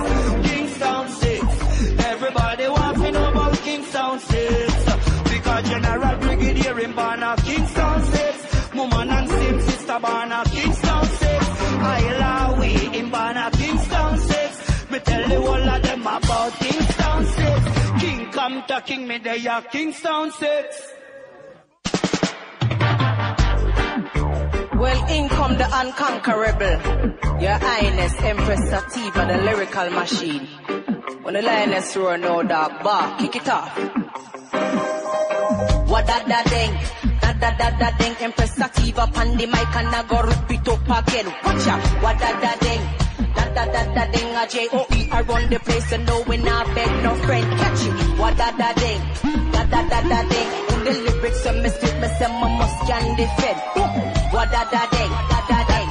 6, Kingston 6. Everybody want to know about Kingston 6. Because General Brigadier in Banner Kingston 6. Woman and Sim sister Banner Kingston 6. Ilawi in Banner Kingston 6. Me tell the whole of them about Kingston 6. King come to King me they are Kingston 6. Well, in come the unconquerable, Your Highness Empress Sativa, the lyrical machine. When the lioness roar, no dog bark, kick it off. What da ding, ding, Empress Sativa, pan the mic and I go repeat up again. Watch out, what da ding, a J-O-E, I run the place and no we not beg no friend, catch you. What da ding, ding, in the lyrics of me spit, me say my must can defend. What da ding, ding.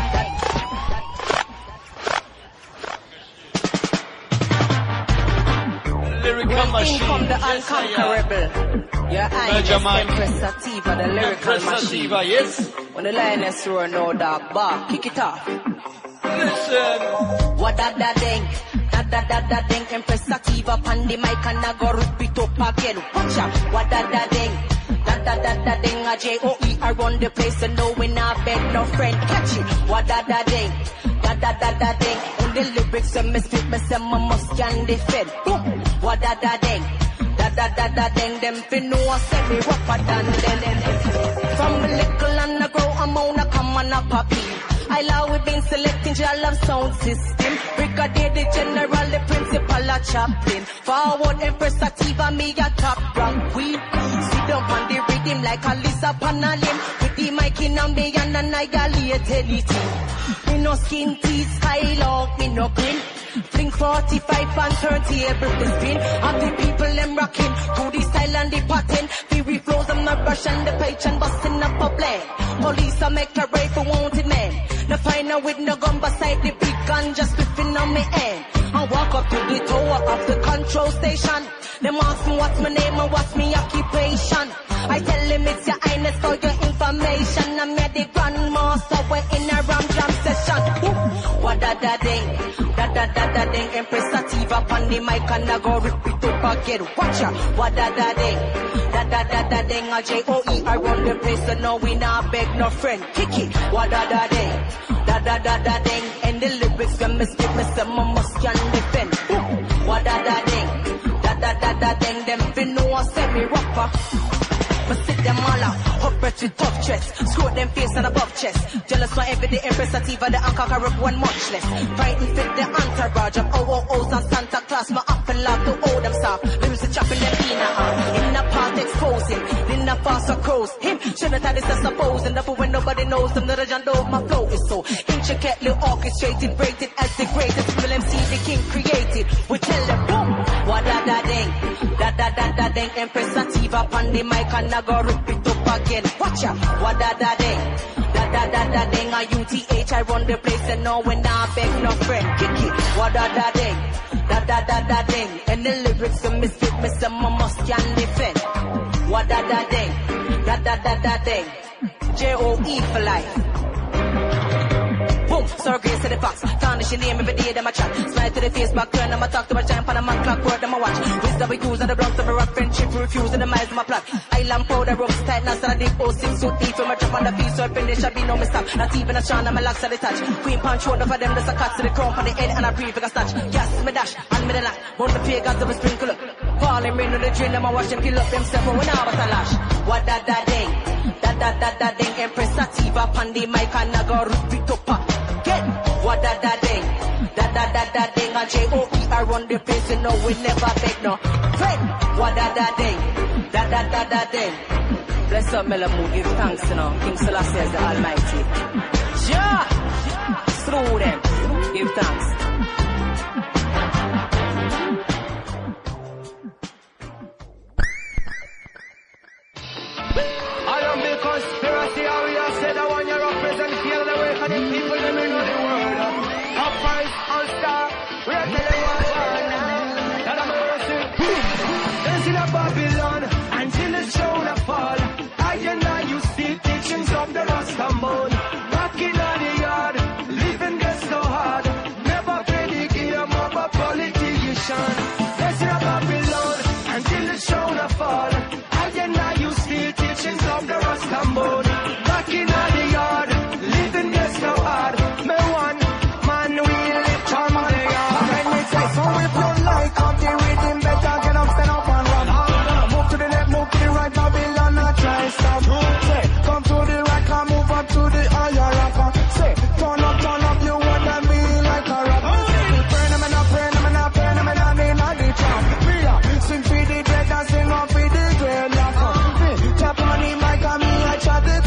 Lyrical machine. Come the unconquerable. Your Highness Empress Sativa, the lyrical machine. Yes. When the lioness roar, no dog bark, kick it off. Listen. What da ding, ding, Empress Sativa, pan the mic and I go repeat up again. Watch out, what da ding, ding, a J-O-E, I run the place and no we not beg no friend, catch it. What da ding, ding, in the lyrics of me spit, me say my must can defend. What da ding, ding, them fi know I say me rougher than them. From the little and I grow, I'm on a come and a poppy. I law we been selecting your love sound system. Brigadier the general, the principal a chaplain. Forward Empress Sativa, me a top rank. We sit down on the rhythm like a Lisa Panalim. With the mic in a me and annihilate anything. Me no skin teeth, skylock, me no grin. Fling 45 and 30 every spin. And the people them rocking to the style and the pattern. Fury flows them not rush and the page and busting up a blend. Police a make a raid for wanted men. No final with no gun beside the big gun just whipping on me end. I walk up to the tower of the control station. Them ask me what's my name and what's my occupation. I tell them it's your highness for your information. I'm here the grandmaster, we're in a ram jam session. What da ding. Da ding, Empress Sativa on the mic and I go rip it up again. Watch out, what da ding. Da ding, a J-O-E, I run the place and no we not beg no friend. Kick it, what da ding. Da ding, and the lyrics when me spit, me say my must can defend. What da ding. Da ding, them fin know I semi-rapper. But sit them all out, upper to tough chest. Screw them face and above chest. Jealous for every day, Empress Sativa, the anchor corrupt one much less. Fighting fit the entourage of OOOs and Santa Claus. My up and love to hold them soft. Lyrics are chopping them in the part exposing. In the faster crows. Him, shouldn't have this as supposing. Never when nobody knows them, the legend of my flow is so intricately orchestrated, rated as the greatest. Will MC the king created. We tell them, boom, what da ding. Da ding, Empress Sativa upon the mic and I go rip it up again. Watch out, what da ding. Da ding, a UTH, I run the place and no when I beg no friend. Kick it, what da ding. Da ding, and the lyrics of misfit, Mr. Mamos can defend. What da ding. Da ding. J-O-E for life. Boom, so grace to the fox. Tarnish your name every day, them a chat. Smile to the face, back turn, them a talk to my giant, and a man clock, word, them a watch. Wisdom we use, and the blocks of a rock, friendship, refuse, and the miles, them a plot. Island powder, ropes, tight, now, and a deep, 06, suit, deep, from a drop on the feet, so finish, I be no mistake. Not even a shine, and my locks at the touch. Queen punch, one over them, there's a cut to the crown, on the head, and a brief, like a snatch. Yes, me dash, and me the line. Won't the pagans of a sprinkle up. Falling rain on the drain, them a watch them kill up themselves, but when I was a lash. What da ding. Da ding, Empress Sativa, upon the mic, and I go rip it up. What da ding. Da ding, a J-O-E, I run the place, you know we never beg no friend. What da ding. Da ding. Bless up, Melamu, give thanks, you know. King Selassie is the Almighty. Yeah! Through them, give thanks. I don't be conspiracy, how you said I want you represent feel the way for the people that we know the world. Up first, all star, we're telling what's on now. That I'm mercy. There's in a Babylon, until the throne of fall. I and I, you see teachings of the Rastamon. Rocking on the yard, living this so hard. Never play the game of a politician. There's in a Babylon, until the throne of fall. I and I, you see teachings of the Rastamon. Rocking on the yard, living this so hard. Me one man will live from the yard. Let me say, so if you like, come the rhythm better, get up, stand up and run. Move to the left, move to the right, Babylon, not try stop. Say, come to the right, come move up to the higher rapper. Say, turn up, you want to be like a rapper. Pray them and I pray them and I pray them and I need not the trap. Sing for the dread and sing up for the dread. Tap on the mic and me, I chat it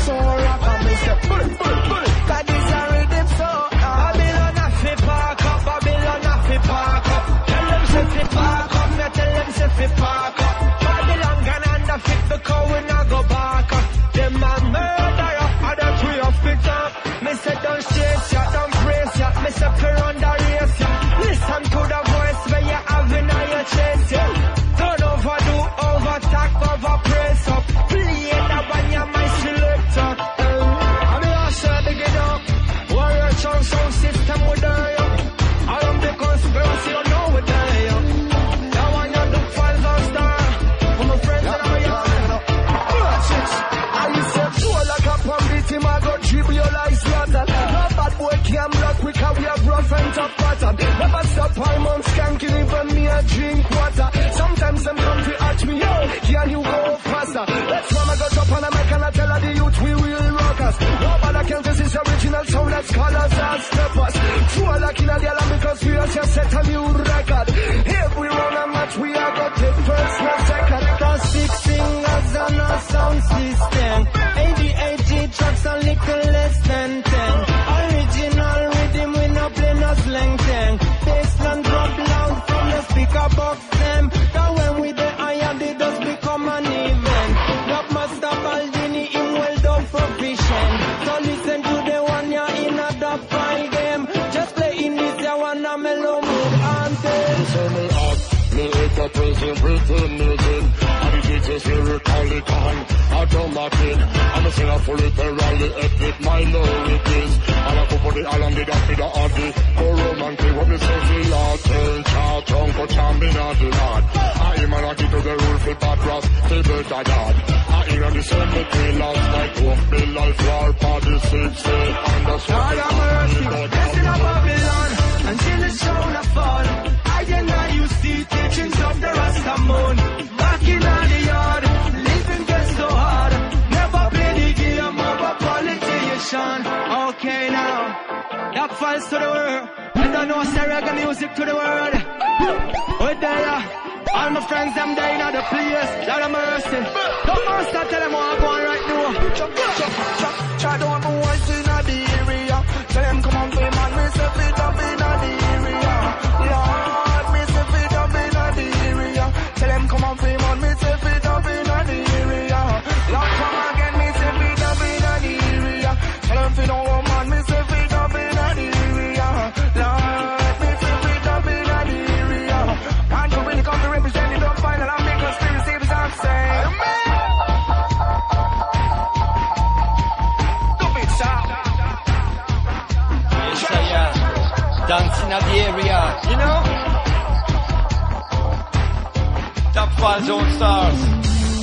as colors and steppers. Full like in a girl because we are just set a new record. Every round a match we are going to take first and second. The 6 fingers and a sound system. ADHD tracks a little less than 10. Original rhythm we no play no slang tang. Bassline drop loud from the speaker box them. Cause when we the higher they just become an event. Rap master Baldini him well done proficient. So listen to the one you're in a dub file game. Just play in this ya one a mellow move anthem. So me up, me hit a prison, pretend music. And the teachers here we call it on automatic. I'm a singer for literally epic minorities. And I go for the island, the dark, the ugly. Go romantic, what me say the Lord. Turn chart, trunk, or champion of the Lord. I am a get to the rule for bad rap, table that God. I am on the cemetery, last night, walk me life, war, party, 6, and that's what Lord have mercy, blessing of Babylon, until the sound of fall. I and now you see teachings of the Rasta moon. Back in the yard, living gets so hard. Never play the game of a politician. Okay now, that falls to the world. I don't know say reggae music to the world. Oh there, all my friends them dying at the place. Lord have mercy. Don't mercy, tell them what I'm going right now. Try don't go once in the area. Tell them come on, play man, me say fit up in the area. Lord, me say fit up in the area. Tell them come on, play man, me say fit up in the area. Lord, come again, me say fit up in the area. Tell them fit on man, me say fit up in the area. Lord, me say fit up in the area. And you really come to represent it, don't find it, I'm making conspiracy, because I'm saying. Dancing at the area, you know? Top File Zone Stars.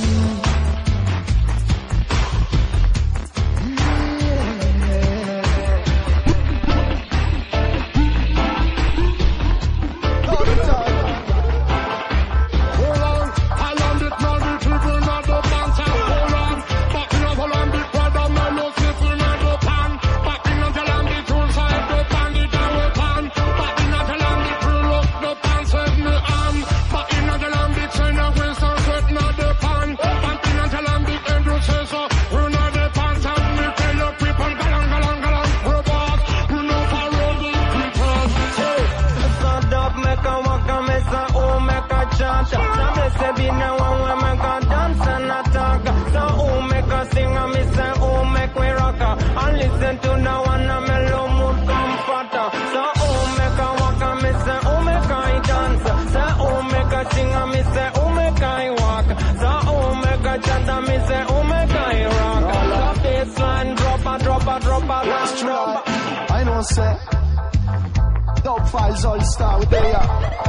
Listen to now and a mellow mood comforter. So oh make a walk and me say oh make I dance. Say oh make a sing and me say oh make I walk. So oh make a chant and me say oh make I rock. The bassline drop a Let's try. I know say Top Files All Star with there.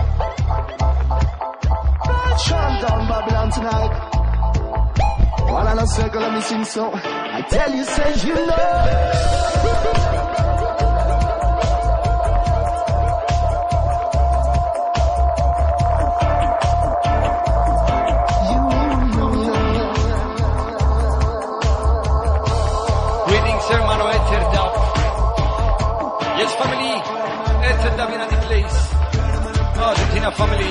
Chant down Babylon tonight. While I'm a circle, let me sing so. I tell you, says you know. Greetings, hermano Eterdab. Yes, family. Eterdab in the place. Argentina family.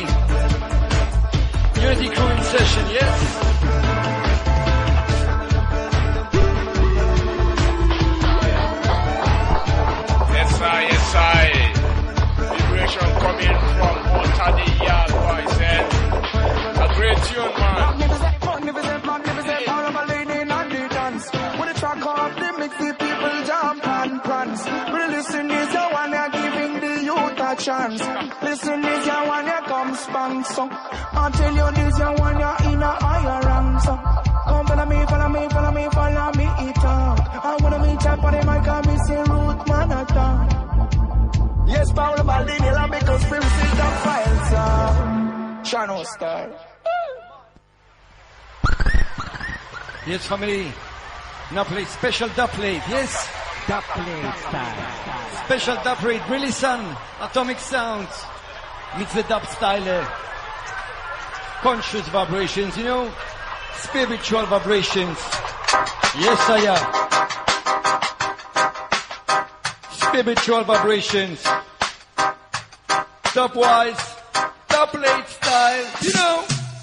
Unity crew in session, yes. Yes, I. Vibration coming from out of the yard, boy, said. A great tune, man. Magnificent, all of a lady in the dance. When the track off, they make the people jump and prance. But listen, is the one you're giving the youth a chance. Listen, is the one you come spank, so. I tell you, this the one you're in a higher rank, so. Come follow me, it talk. I wanna meet up on the mic and me say root man attack. Yes, Paolo Baldini, la make us feel the files, Channel Star. Yes, family. Now play special dub plate, yes? Dub plate style. Special dub plate, really son. Atomic sounds. Meets the dub style. Conscious vibrations, you know? Spiritual vibrations. Yes, I am. spiritual vibrations. Stopwise, top late style, you know.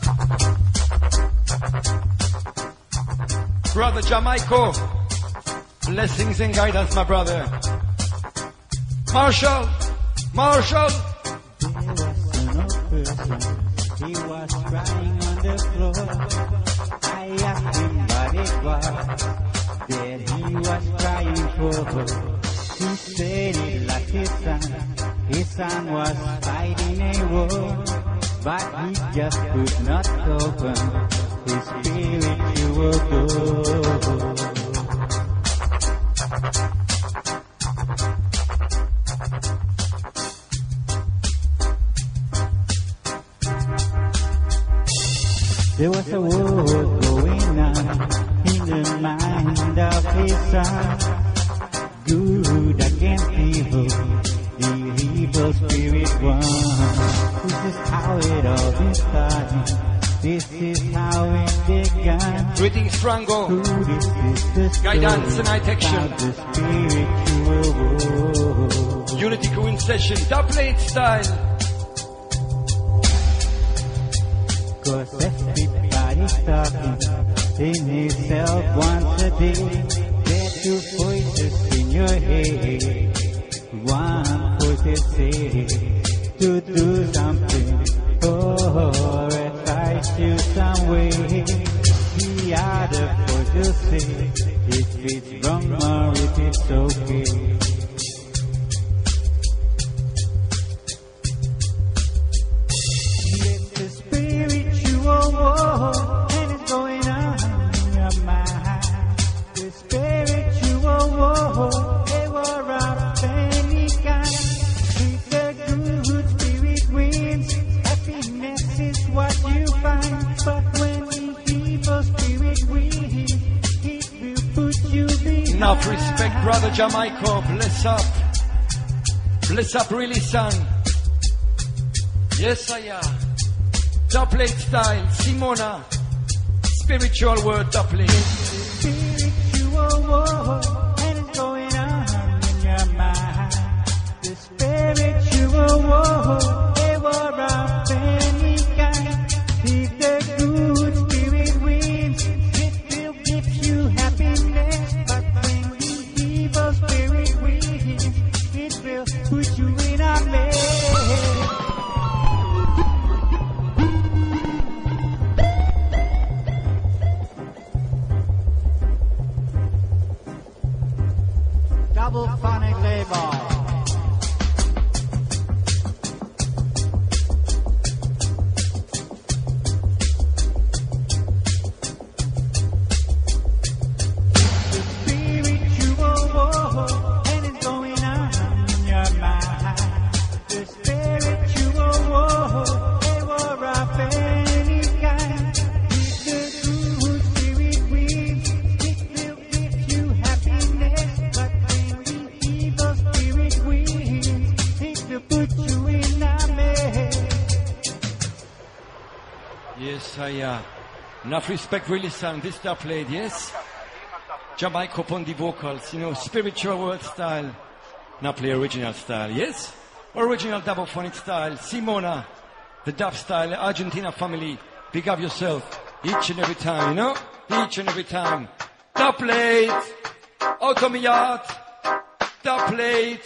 Brother Jamaica, blessings and guidance, my brother. Marshall. He was crying on the floor. I asked him what it was that he was crying for. He said it like his son was fighting a war, but he just could not open his spiritual door. There was a war going on in the mind of his son. Good against evil, the evil spirit won. This is how it all started. This is how it began. Greetings, Franco. Guidance and action. Unity Crew in session. Top late style. Cause everybody's talking in himself once a day. There are two voices in your head. One voice says to do something or advise you some way. The other voice will say if it's wrong or if it's okay. And it's going on in your mind. The spiritual war, they were of any kind. If the good spirit wins, happiness is what you find. But when the evil spirit wins, it will put you behind. Enough respect, brother Jamaica. Bless up. Bless up, really, son. Yes, I am. Doublet style, Simona. Spiritual word, doublet. Spiritual war, and it's going on in your mind. The spiritual war, they were of any kind. If the good spirit wins, it will give you happiness. But when the evil spirit wins, it will put you in a mess. Double phonic label. Spiritual war, and it's going on in your mind. The spiritual war, they were of any kind. If the good spirit wins, it will give you happiness. But evil spirit wins, it will put you in a mess. Yes, I enough respect, really, son. This stuff played, yes? Jamaica upon the vocals, you know, spiritual word style. Now play original style, yes? Original double phonic style. Simona, the dub style, Argentina family. Big up yourself each and every time, you know? Each and every time. Dub plate, Automiyat. The plate.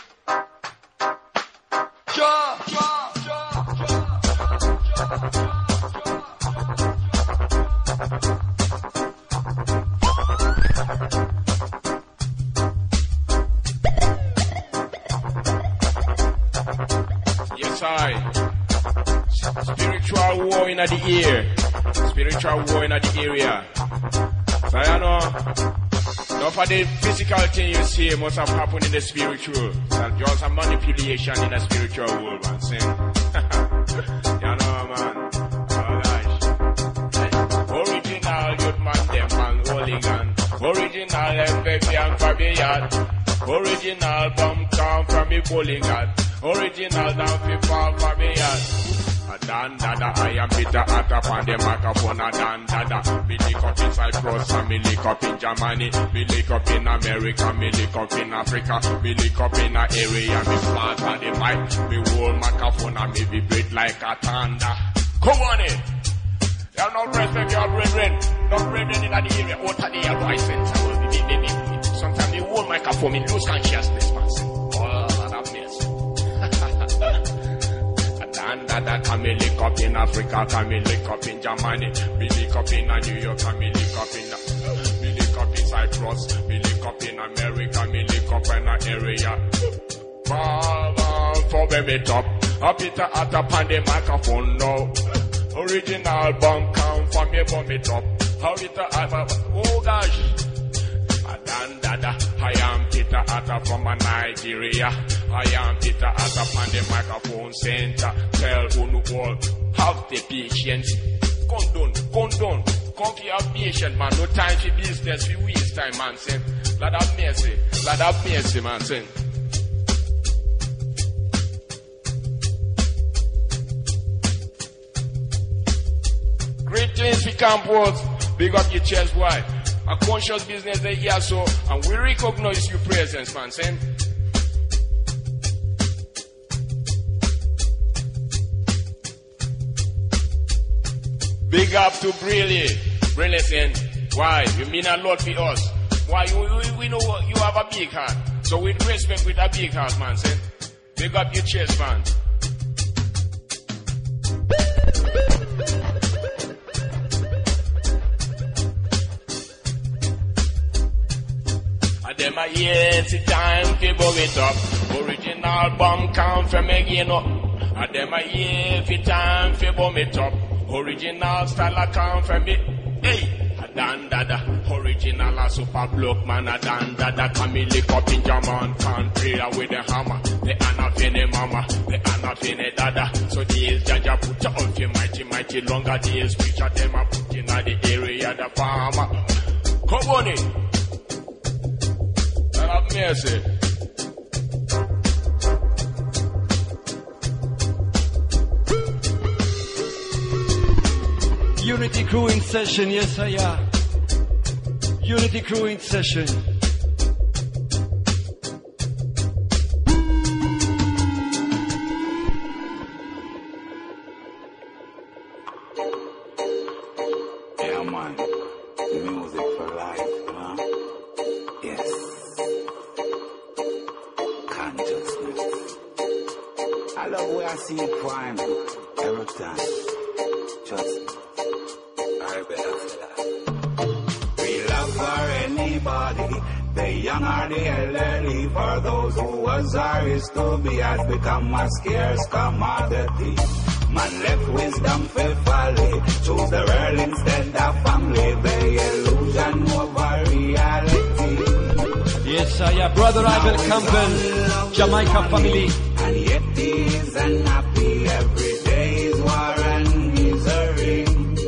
Yes, I. Spiritual war in the ear. Spiritual war in the area. So you know. Now for the physical thing you see must have happened in the spiritual. So just a manipulation in the spiritual world, man. See? You know, man. Oh gosh. Original youth man, them man, hooligan. Original FFP and Fabian. Original bomb come from the bowling hat. Original down for Fabian. Dan dada, I am Peter at up on the microphone. A dan dada, me lick up in Cyprus and me lick up in Germany, me lick up in America, me lick up in Africa, me lick up in a area. Me flat on the mic, me hold microphone and me vibrate like a thunder. Come on in. Y'all not respect your brethren. Not brethren in the area. Out of the yellow I sense. Sometimes the whole microphone me lose consciousness, man. Oh, that mess. That can me lick up in Africa, can me lick up in Germany, me lick up in New York, can me lick up in Cyprus, me lick up in America, me lick up in an area. For me top, a Peter at up on the microphone now. Original bunk count for me bomb it up. How it oh gosh. Dan dada, I am Peter Atta from Nigeria. I am Peter Atta on the microphone center. Tell Unu all, have the patience. Come down. Come for your patience, man. No time for business, we waste time, man. Say, Lord have mercy, man. Say. Greetings, we camp words. Big up your chest, why? A conscious business they hear so, and we recognize your presence, man. Say. Big up to Briley saying, why? You mean a lot for us. Why? We know you have a big heart. So with respect with a big heart, man. Say. Big up your chest, man. Them a yes, it's time to blow it up. Original bomb count from again up. And them a yes, it's time to blow it up. Original style account from me. Hey, a dan dada. Original a super block man. A dan dada. Come me lick up in German country with the hammer. The anafine mama. The anafine dada. So these jaja put up your mighty longer days. Which of them a put in the area the farmer. Come on in. Have mercy. Unity crew in session, yes I am. Unity crew in session. Yeah man, music for life, you know? Yes. I love where I see you climbing every time. Trust me. I better say that. We love for anybody, the young or the elderly. For those who was or is to be has become a scarce commodity. Man left wisdom for folly. Choose the world instead of family. The illusion over reality. Yes, I am Brother Ivan Campbell, Jamaica family. And yet he is unhappy. Every day is war and misery.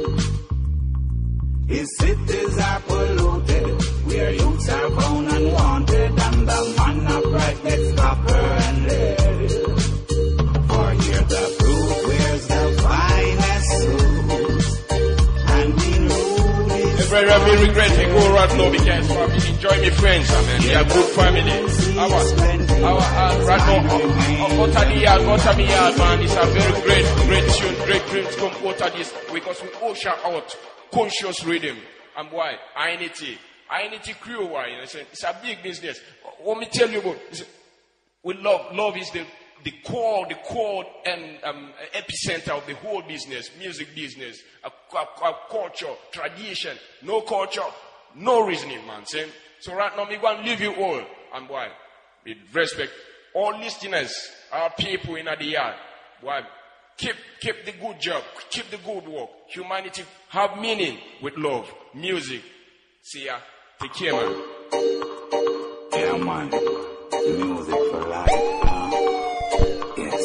His cities are polluted, where youths are found and wanted, and the man upright gets copper and lead. For here the fruit wears the finest suit, and the road is brother, me regret to go right now because I enjoy my friends, man. We are good family. Right now, out of the yard, out of the yard, man. It's a very great tune, great dreams come out of this because we usher out conscious rhythm. And why? INT crew, why? You know, it's a big business. Let me tell you about it. We love is the core and epicenter of the whole business, music business, a culture, tradition. No culture, no reasoning, man. So right now, me going to leave you all. And why? With respect, all listeners, our people in the yard. Why? Keep the good job, keep the good work. Humanity have meaning with love, music. See ya. Take care, man. Yeah, man. Music for life. Yes.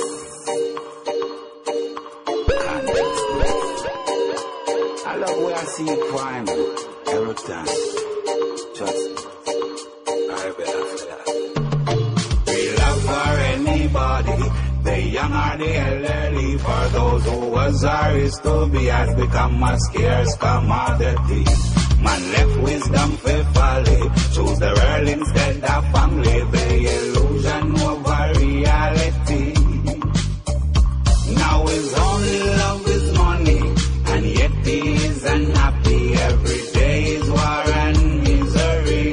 Consciousness. I love where I see you climbing every time. Trust me. I better say that. We love for anybody, the young young or the elderly, for those who was or is to be, has become a scarce commodity. Man left wisdom for folly, choose the world instead of family, the illusion over reality. Now his only love is money, and yet he is unhappy. Every day is war and misery.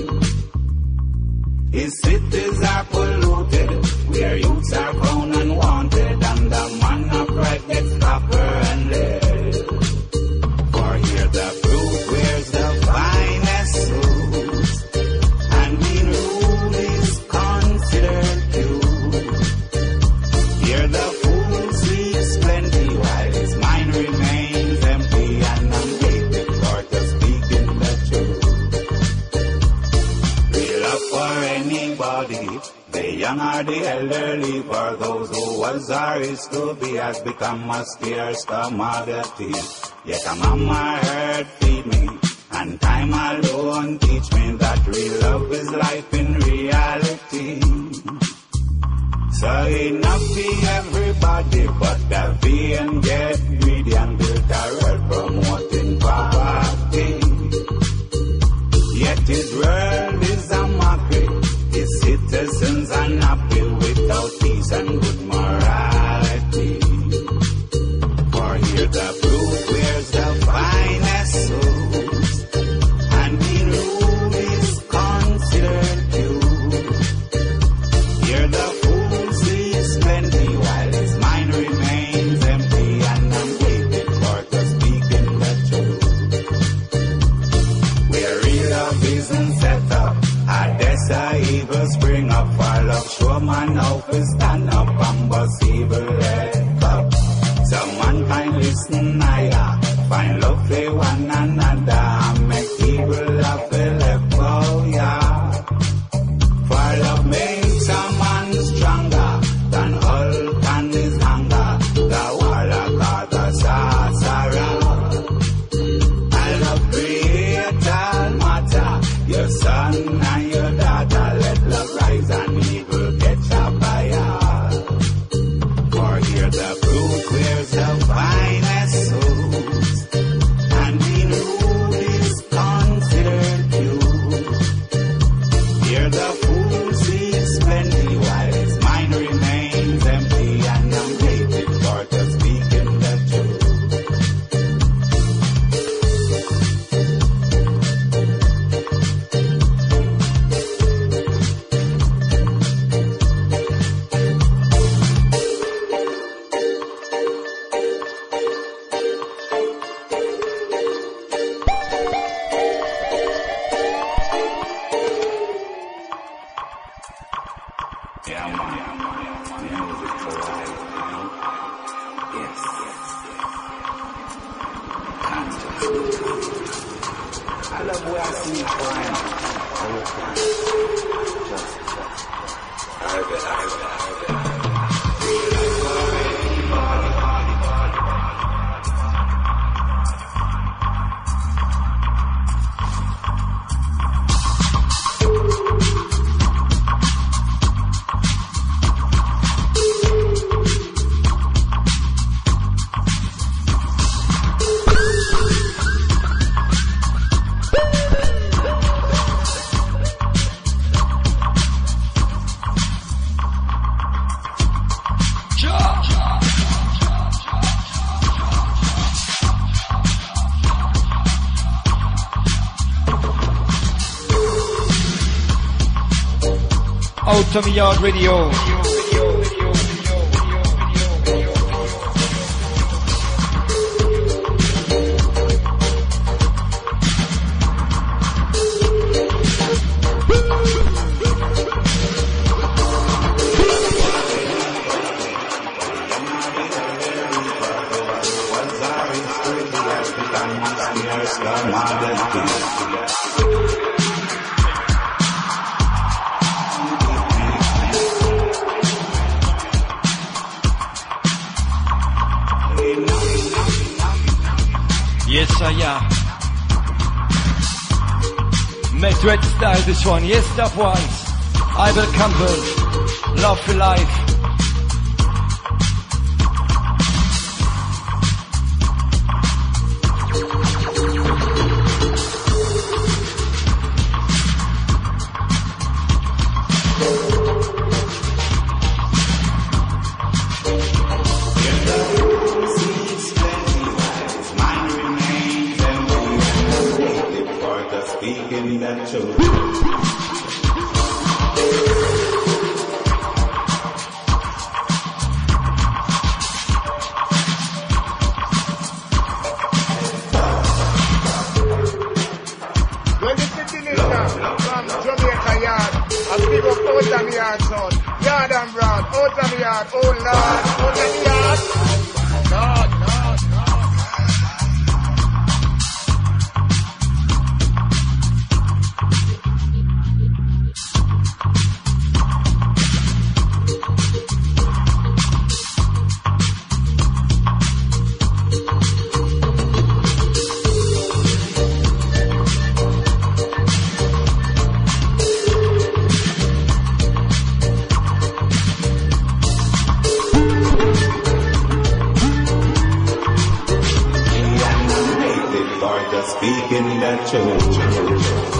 His cities are polluted, where youths are found and wanted, and the man upright gets copper and lead. For here the fruit wears the finest suits, and mean rule is considered cute. Here the fool seeks plenty, while his mind remains empty, and I'm waiting for to speak in the truth. Real love for anybody, the young or the elderly, for those who was or is to be, has become a scarce commodity. Yet a mama heard feed me, and time alone teach me that real love is life in reality. So enough for everybody, but the vain get greedy and build a world promoting poverty. Yet his world is a mockery, his citizens are unhappy without peace and good morality. For here the fruit wears the finest suits, and mean rule is considered cute. Here the fool sees plenty, while his mind remains empty, and I'm waiting for to speak in the truth. Where real love isn't set up, there's a evil spring up. For love show man how to stand up and bust evil head up. Some mankind listen higher, find love for one another, and make evil love left go, yeah. For love makes a man stronger than Hulk and his hunger, the warlock or the sorcerer. I love create all matter, your son and your daughter, let love rise and evil catch a fire. For here the fruit wears the finest suits, and mean rule is considered cute. Here the fool seeks plenty, while his mind remains empty, and I'm waiting for to speak in the truth. Yeah, man. Music for life, you know? Yes. Can't just I love where I see you crying. Just. I bet. Out of Yard Radio. Yes, I am. Madrid style, this one. Yes, that once. I will convert. Love for life. Speaking that truth. When the city is from Jamaica yard, I speak of out of the yard, son. Yard and broad, out of the yard, oh Lord, out of the yard. Lord, Lord, Lord. Speaking that truth.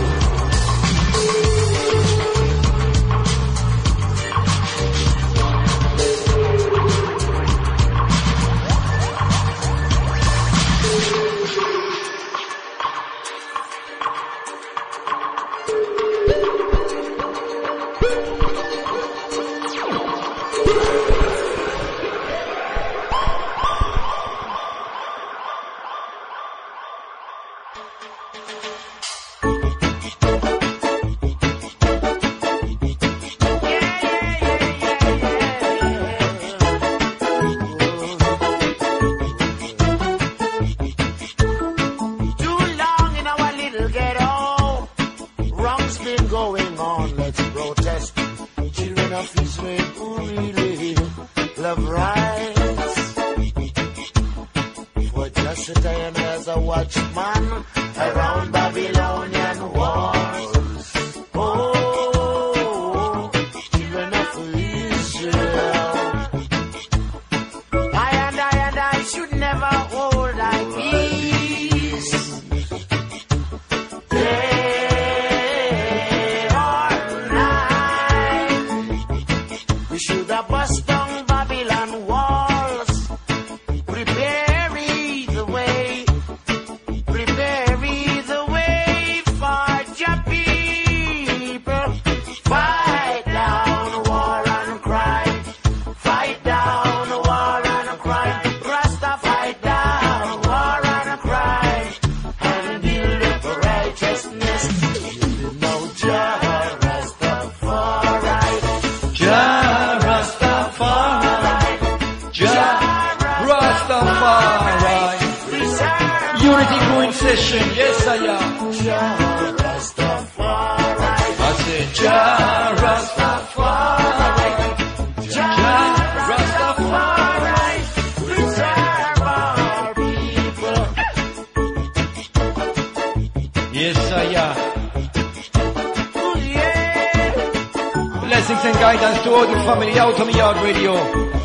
Blessings and guidance to all the family out on the Yard Radio.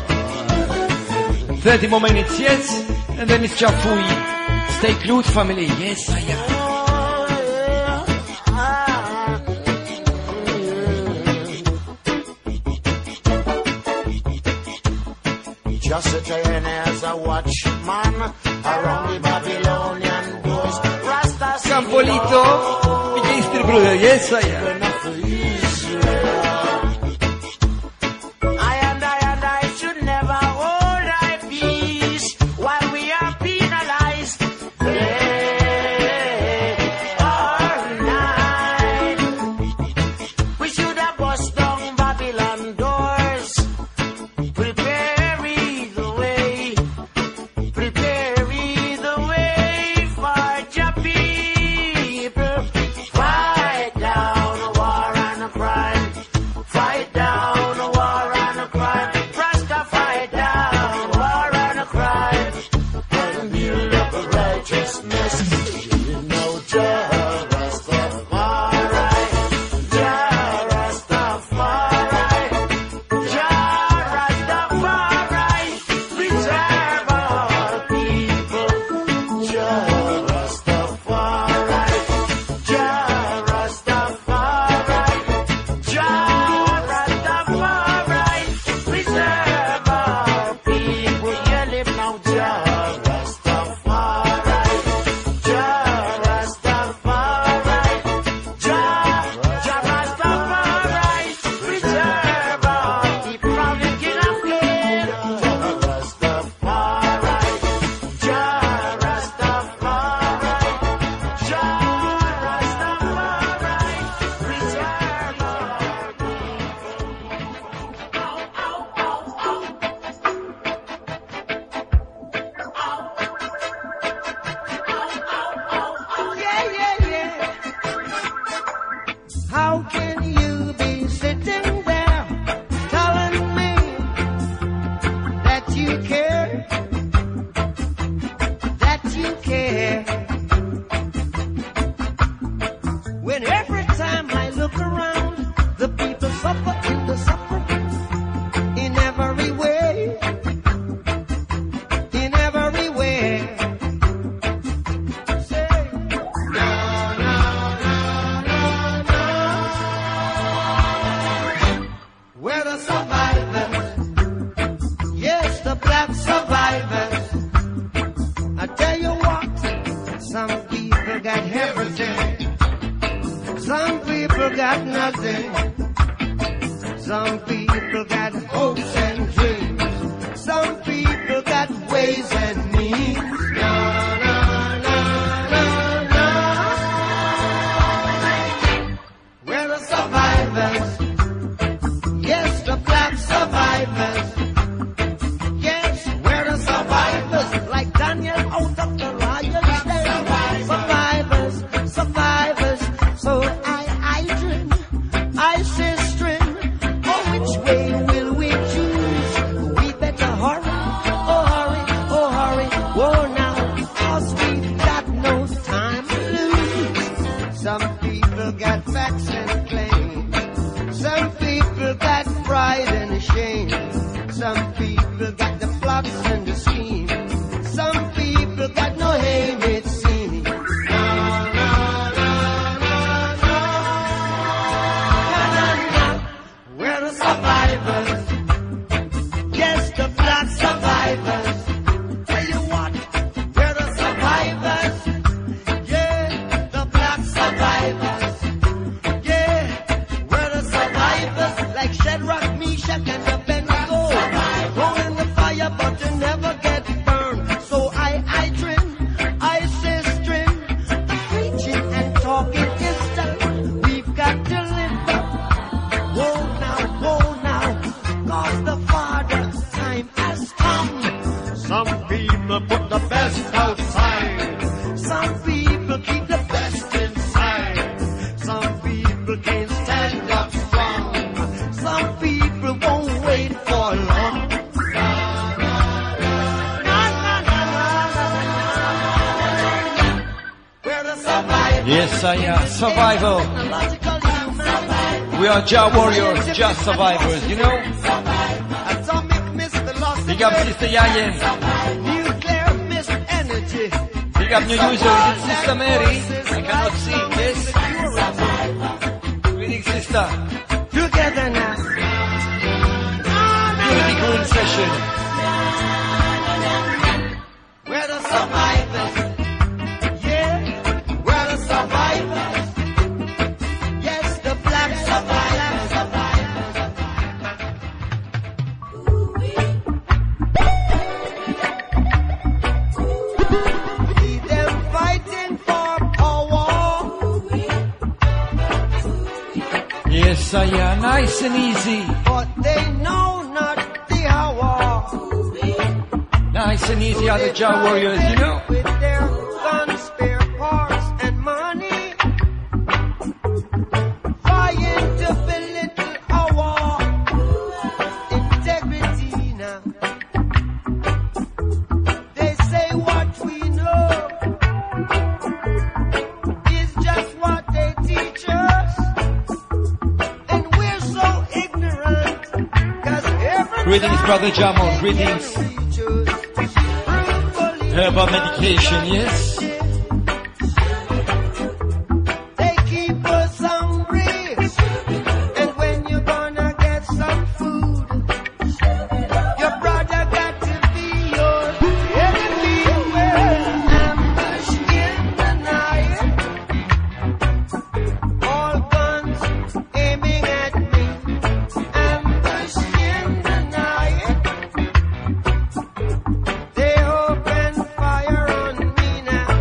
30 more minutes, yes? And then it's Jafui. Stay glued, family. Yes, I am. Just sitting as a watchman around the Babylonian doors. Rastas Campolito, Mr. Brother, yes, I am. I should never hold our peace while we are penalized. Day or night, we should have bust down Babylon doors. Prepare ye the way for your people. Fight down war. Some people got hopes and dreams. Some people got ways and means. No, no, no, no, no. We're the survivors. Yes, the black survivors. Yes, we're the survivors. Like Daniel out of the lion's den. Survivors, survivors. So I dream, I say string. Oh, which way will we choose? We better hurry, oh hurry, oh hurry. Whoa now, 'cause we've got no time to lose. Some people got facts and claims. Some people got pride and shame. Some people got the plots and the schemes. Some people got no aim, it seems. No, no, no, no, no. No, no, no. We're the survivors. Yes, the black survivors. Tell you what, we're the survivors. Yeah, the black survivors. Yeah, we're the survivors. Like Shadrach, Meshach, and Abednego. Go in the fire, but you never get burned. So I dream, I say string. Preaching and talking is done. We've got to live up. Whoa now, 'cause the Father's time has come. Some people put the best outside. Some people keep the best inside. Some people can't stand up strong. Some people won't wait for long. We're the survivors. Yes, I am. Survival. We are Jah warriors, Jah survivors, you know? Atomic mist velocity. Big up Sister Yayen. Nuclear mist energy. Big up new user. Is it Sister Mary? I cannot see. Yes. Greetings, sister. Together now. Unity crew in session. We're the survivors. Yeah, we're the survivors. Yes, the black survivors. See them fighting for power. Yes, I am. Nice and easy. But they know not the hour. Nice and easy are the Jah warriors, you know? With their guns, spare parts, and money, vying to belittle our integrity now. They say what we know is just what they teach us, and we're so ignorant, 'cause every Greetings, Brother Jamal. Greetings. Herbal medication, yes? They keep us hungry, and when you're gonna get some food, your brother got to be your enemy. Well, ambush in the night, all guns aiming at me. Ambush in the night, they open fire on me now.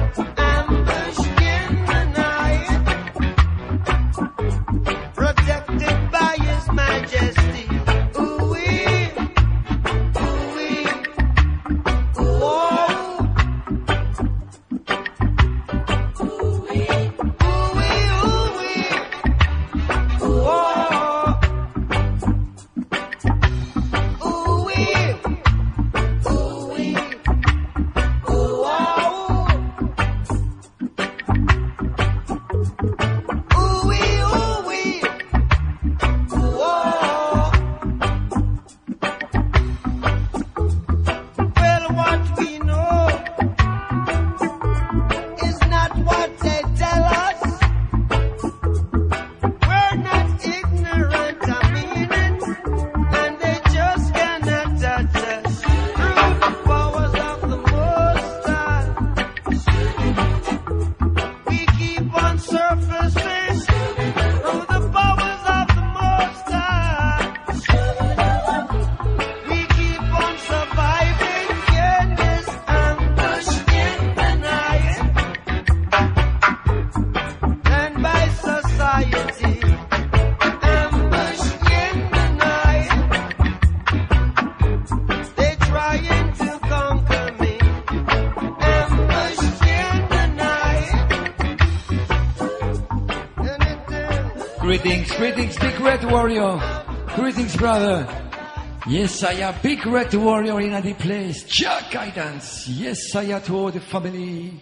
Greetings, Big Red Warrior. Greetings, brother. Yes, I am Big Red Warrior in the place. Jah guidance. Yes, I am to all the family.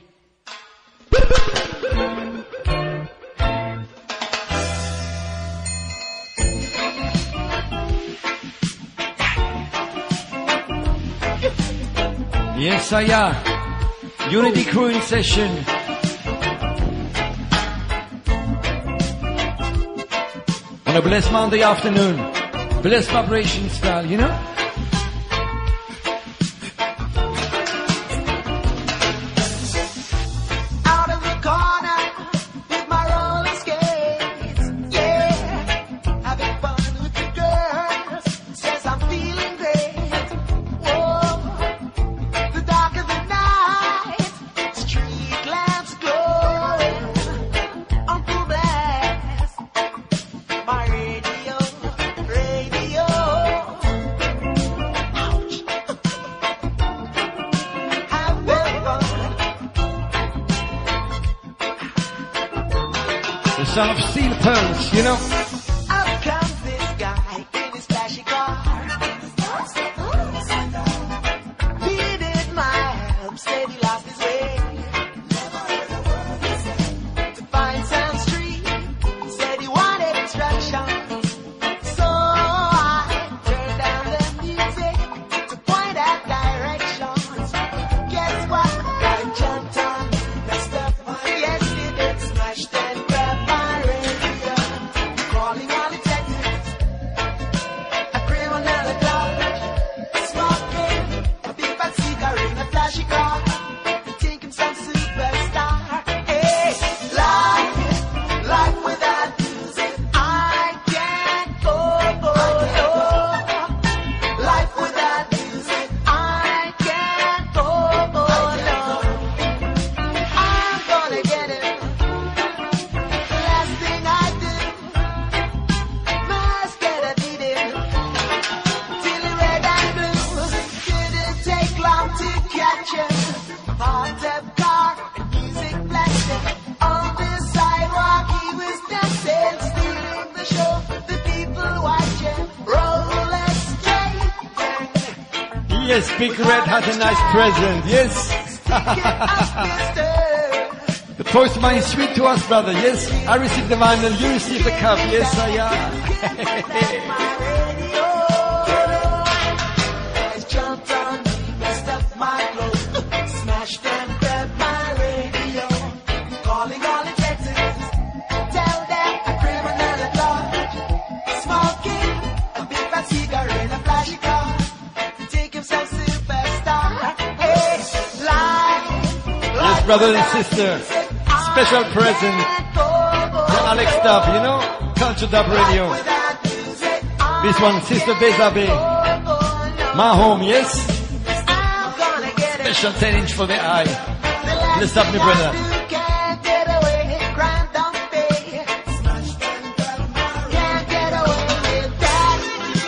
Yes, I am. Unity Crew in session. On a blessed Monday afternoon. Blessed vibration style, you know? Out of the corner with my roller skates, yeah. Having fun with the girls, says I'm feeling great. Whoa, the darker the night, street lamps glowing. Uncle Blast, my radio. The son of steel pearls, you know? Up comes this guy in his flashy car. He needed my help, said he lost his way. To find some street, said he wanted instructions. So I turned down the music to point out directions. Guess what? I jumped on, messed up, yes it did, smashed and grabbed my radio. Calling all the detectives, a criminal at large, smoking a big fat cigarette in a flashy car, thinking some superstar. Hey, life without music, I can't go. Life without music, I can't go. I'm gonna get it. Last thing I do, must get a beating. Till the red and blue, didn't take long to catch him. Hot up car and music blasting. On the sidewalk he was dancing, stealing the show, the people watching. Roller skate. Yes, Big Red has a nice present, yes. The postman is sweet to us, brother, yes. I received the vinyl, you received the cup, yes, I am. Jumped on me, messed up my clothes, smashed and grabbed my radio. Calling all the detectives, tell them a criminal at large. Smoking a big fat cigarette in a flashy car, take himself superstar. Hey, Yes, brother and sister. Special present for Alex Dub, you know? Culture Dub Radio. This one, Sister Bezabe. My home, yes? Special 10-inch for the eye. Bless up, my brother. can't get away, crime don't pay. Can't get away with that.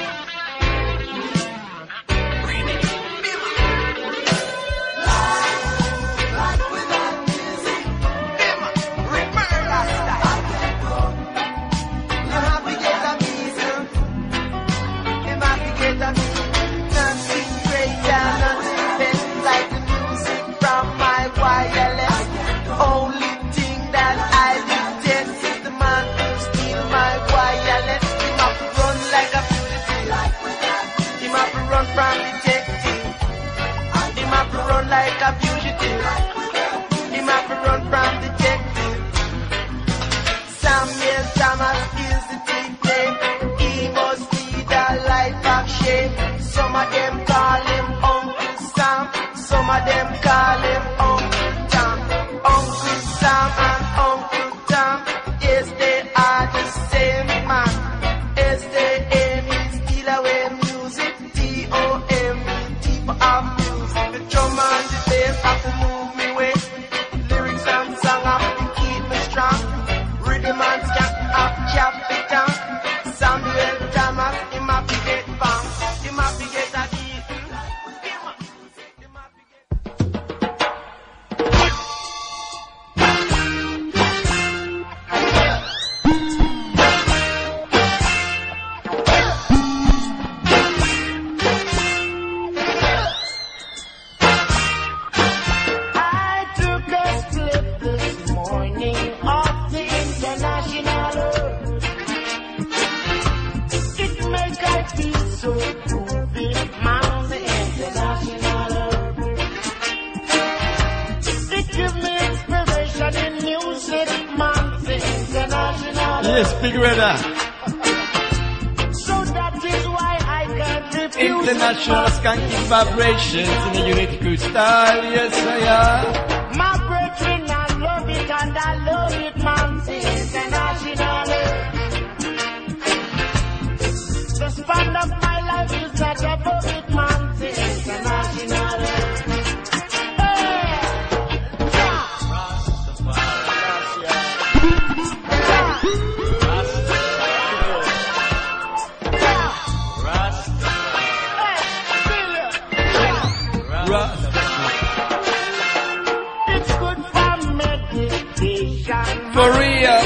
Life without music. Remember style. You have to get a music. You have to get a music. Nothing greater, nothing better like the music from my wireless. Only thing that I detest is the man who steal my wireless. Him have to run like a fugitive. Him have to run from detective. Him have to run like a fugitive. Him have to run from detective. Samuel Thomas is the thief name. He must lead a life of shame. Some of them call him Uncle Sam. Some of them call him Uncle Tom. Uncle Sam and Uncle Tom, yes, they are the same man. Yes, they aim is steal away music. T-O-M-E, people of music. The drum and the bass have to move me way. Lyrics and song have to keep me strong. Rhythm and scat have to chop it down. Samuel Thomas, him have to get bang. Him have to get a beat. peace, so proving man the international. It gives me inspiration in music, man the international. Yes, Big Redder. So that is why I can't refuse. International skanking vibrations in the Unity Crew style. Yes, I am. My brethren, I love it and I love it, man. International. The span of my life is not above it, man. International. It's good for meditation. For real.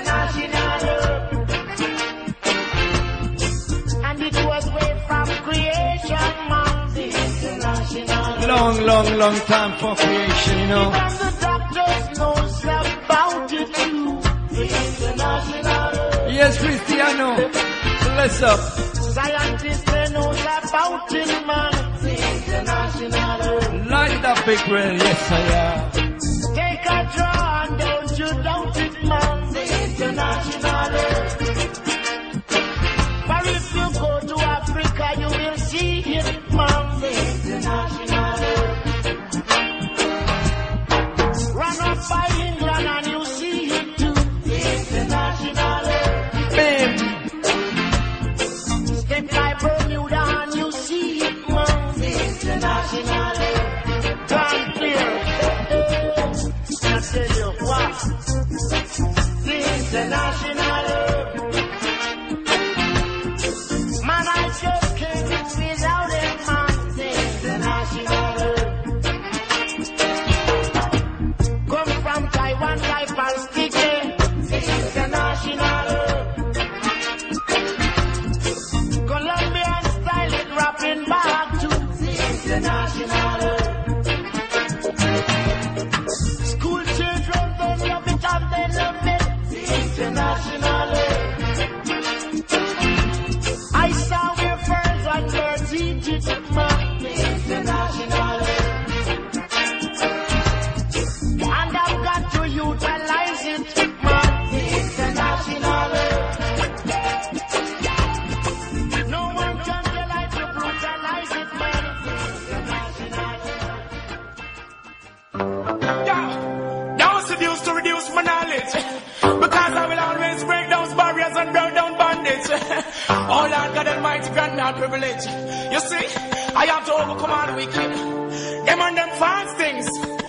And it was way from creation, man. International. Long time for creation, you know. Even the doctors knows about it too. International. Yes, Cristiano. Bless up. Scientists they knows about it, man. International. Light it up, Big Red. Yes, I am. Take a draw and don't you doubt it, man. International. But if you go to Africa, you will see it, man. International. Run up by England and you see it too. International. Bam. Step by Bermuda and you see it, man. International. Come here. I tell you what. International. Man, I just can't do without it, man. International. Come from Taiwan, Taipan, sticky. International. Colombian style, it rapping back to international. School children, they love it and they love it. International. I saw where birds and birds eat it, man. International. And I've got to utilize it, man. International. No one can delight to brutalize it, man. Yeah, don't seduce to reduce my knowledge, because I will always break down barriers and break down bandage. Oh Lord God Almighty, grant me all privilege. You see, I have to overcome all the wicked. Them and them false things.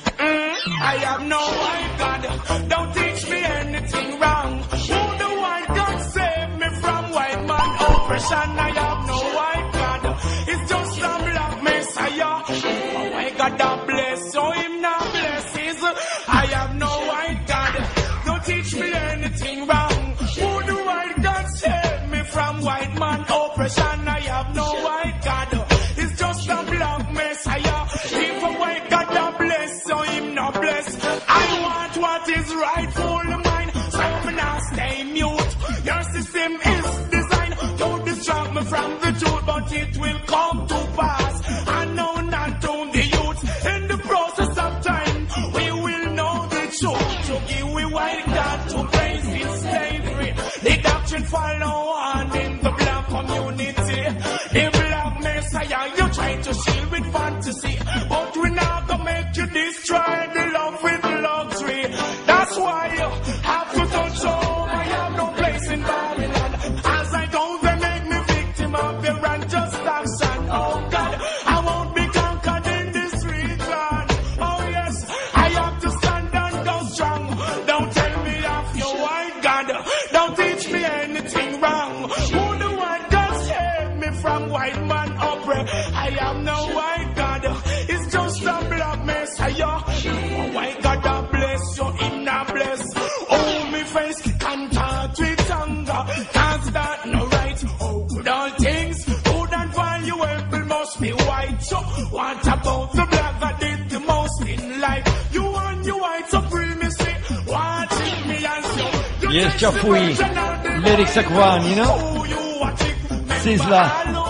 I have no white God. Don't teach me anything wrong. Who the white God save me from white man oppression? I have no white God. It's just a black messiah. Oh my God, that bless. So him now blesses. I have no white God. Don't teach me anything wrong. Who the white God save me from white man oppression? I have no white God. It's just a black messiah. If a white God that bless, so him not bless. I want what is rightful mine, so me not stay mute. Your system is designed to distract me from the truth, but it will come to pass. I know not to the youth. In the process of time, we will know the truth. To give we white God to praise his slavery. The doctrine follow on in the black community. The black messiah you try to shield with fantasy, but we not gonna make you destroy the love with luxury. That's why you have to touch home. I have no place in Babylon. As I go, they make me victim of their unjust action. Oh God, I won't be conquered in this region. Oh yes, I have to stand and go strong. Don't tell me of your white God. Don't teach me anything wrong. Who the white God save me from white man oppress? I have no white God. It's just a black messiah. White God that bless you, him not bless. Oh, me face contact with anger. Can't start no right. Oh, good all things, good and valuable must be white. So, what about the black that did the most in life? You want your white supremacy. Watching me as you. Yes, Chafoui. Lyrics Akwan, you know? Sizzler.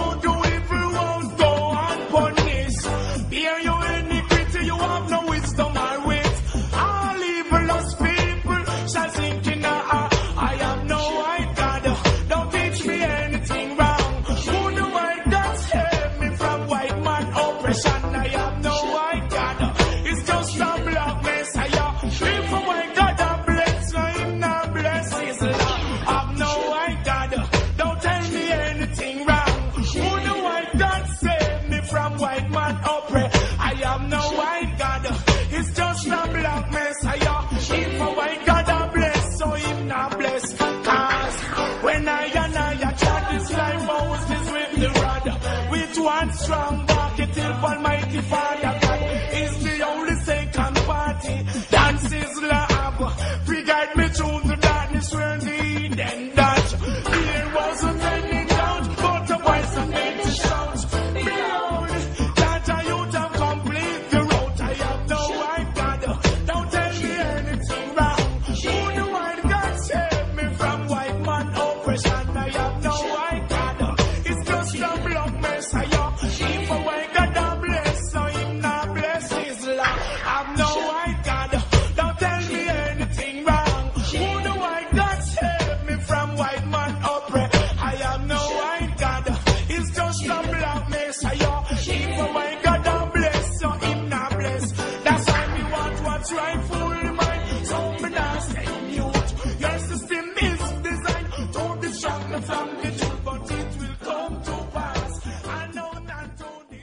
Strong market till Almighty Father God is the only second party. Dance is love. Free guide me through the darkness where the Eden dance. There wasn't any doubt, but a voice of made to shout. Behold, that I youth have complete the road. I have no white God. Don't tell me anything wrong. Who the white God save me from white man oppression? I have no white God. It's just a blood messiah. If a white God don't bless, so him not bless his love. I've no white God, don't tell me anything wrong. Who the white God save me from white man oppress? I have no white God, it's just a black messiah. If a white God don't bless, so him not bless. That's why me want what's rightfully mine. So me not stay mute. Your system is designed to distract me from the truth, but it will come to pass. I know not to the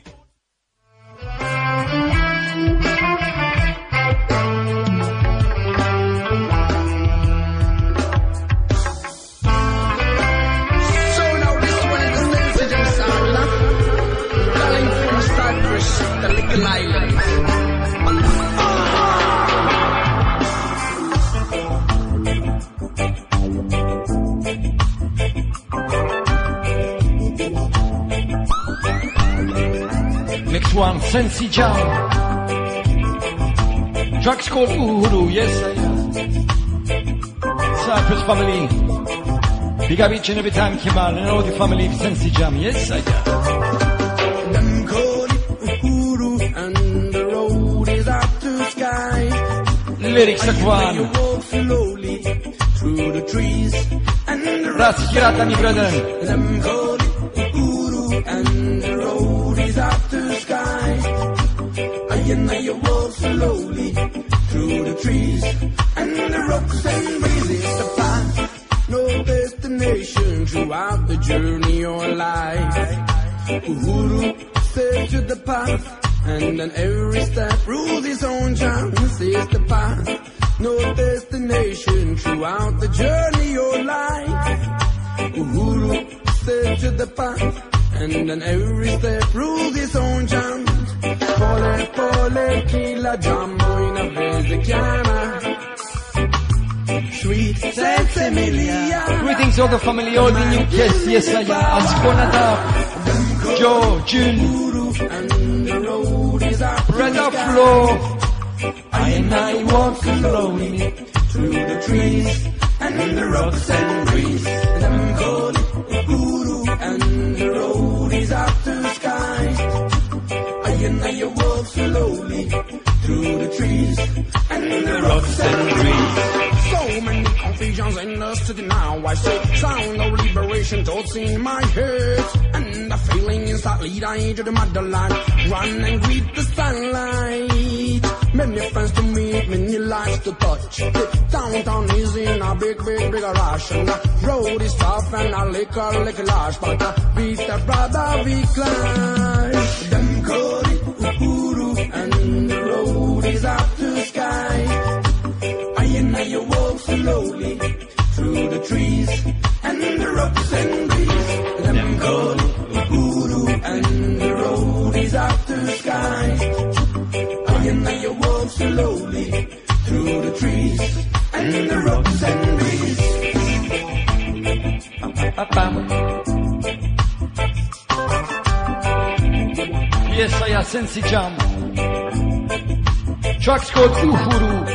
So now this one is the sensitive sound, calling from Cyprus, the little island. Next one, Sensi Jam. Track's called Uhuru, yes I am. Cyprus family. Big up each and every time, Kemal, and all the family of Sensi Jam, yes I am. Them call it Uhuru, and the road is up to sky. Lyrics are You one. walk slowly through the trees, and the That's Hirata, my brother. them call it Uhuru, and the road is up to sky. And you walk slowly through the trees, and the rocks and breezes the path. No destination throughout the journey or life. Uhuru says to the path, and on every step rules his own chance is the path. No destination throughout the journey or life. Uhuru says to the path, and on every step rules his own chance. Pole, pole, kila jambo in a bezicana. Sweet Saint Emilia. Greetings all the family, all the new guests, yes I am. Askonada, Joe, June, And the road is up Brother Flo. I walk slowly through the trees and the rocks and breeze. Them call it Uhuru, and the road is up to sky. I walk slowly through the trees and the rocks and breeze. So many confusions in the city now. I say sound of liberation thoughts in my head, and the feeling inside lead I to the motherland. Run and greet the sunlight. Many friends to meet, many lives to touch. The downtown is in a big rush, and the road is tough and a little large, but the beat the brother we climb. Them call it Uhuru, and the road is up to sky. I walk slowly through the trees and the rocks and breeze. Them call it Uhuru, and the road is up to sky. I walk slowly through the trees and the rocks and breeze. Yes I am, Sensi Jam. Track's called Uhuru.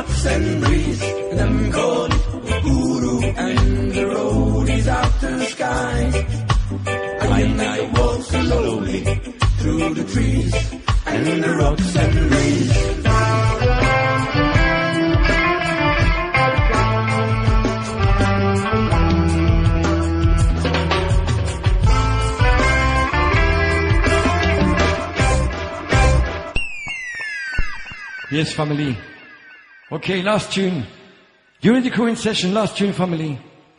rocks and breeze. Them call it voodoo, and the road is out to the skies. I walk slowly through the trees and the rocks and breeze. Yes, family. Okay, last tune. Unity Crew in session, last tune, family.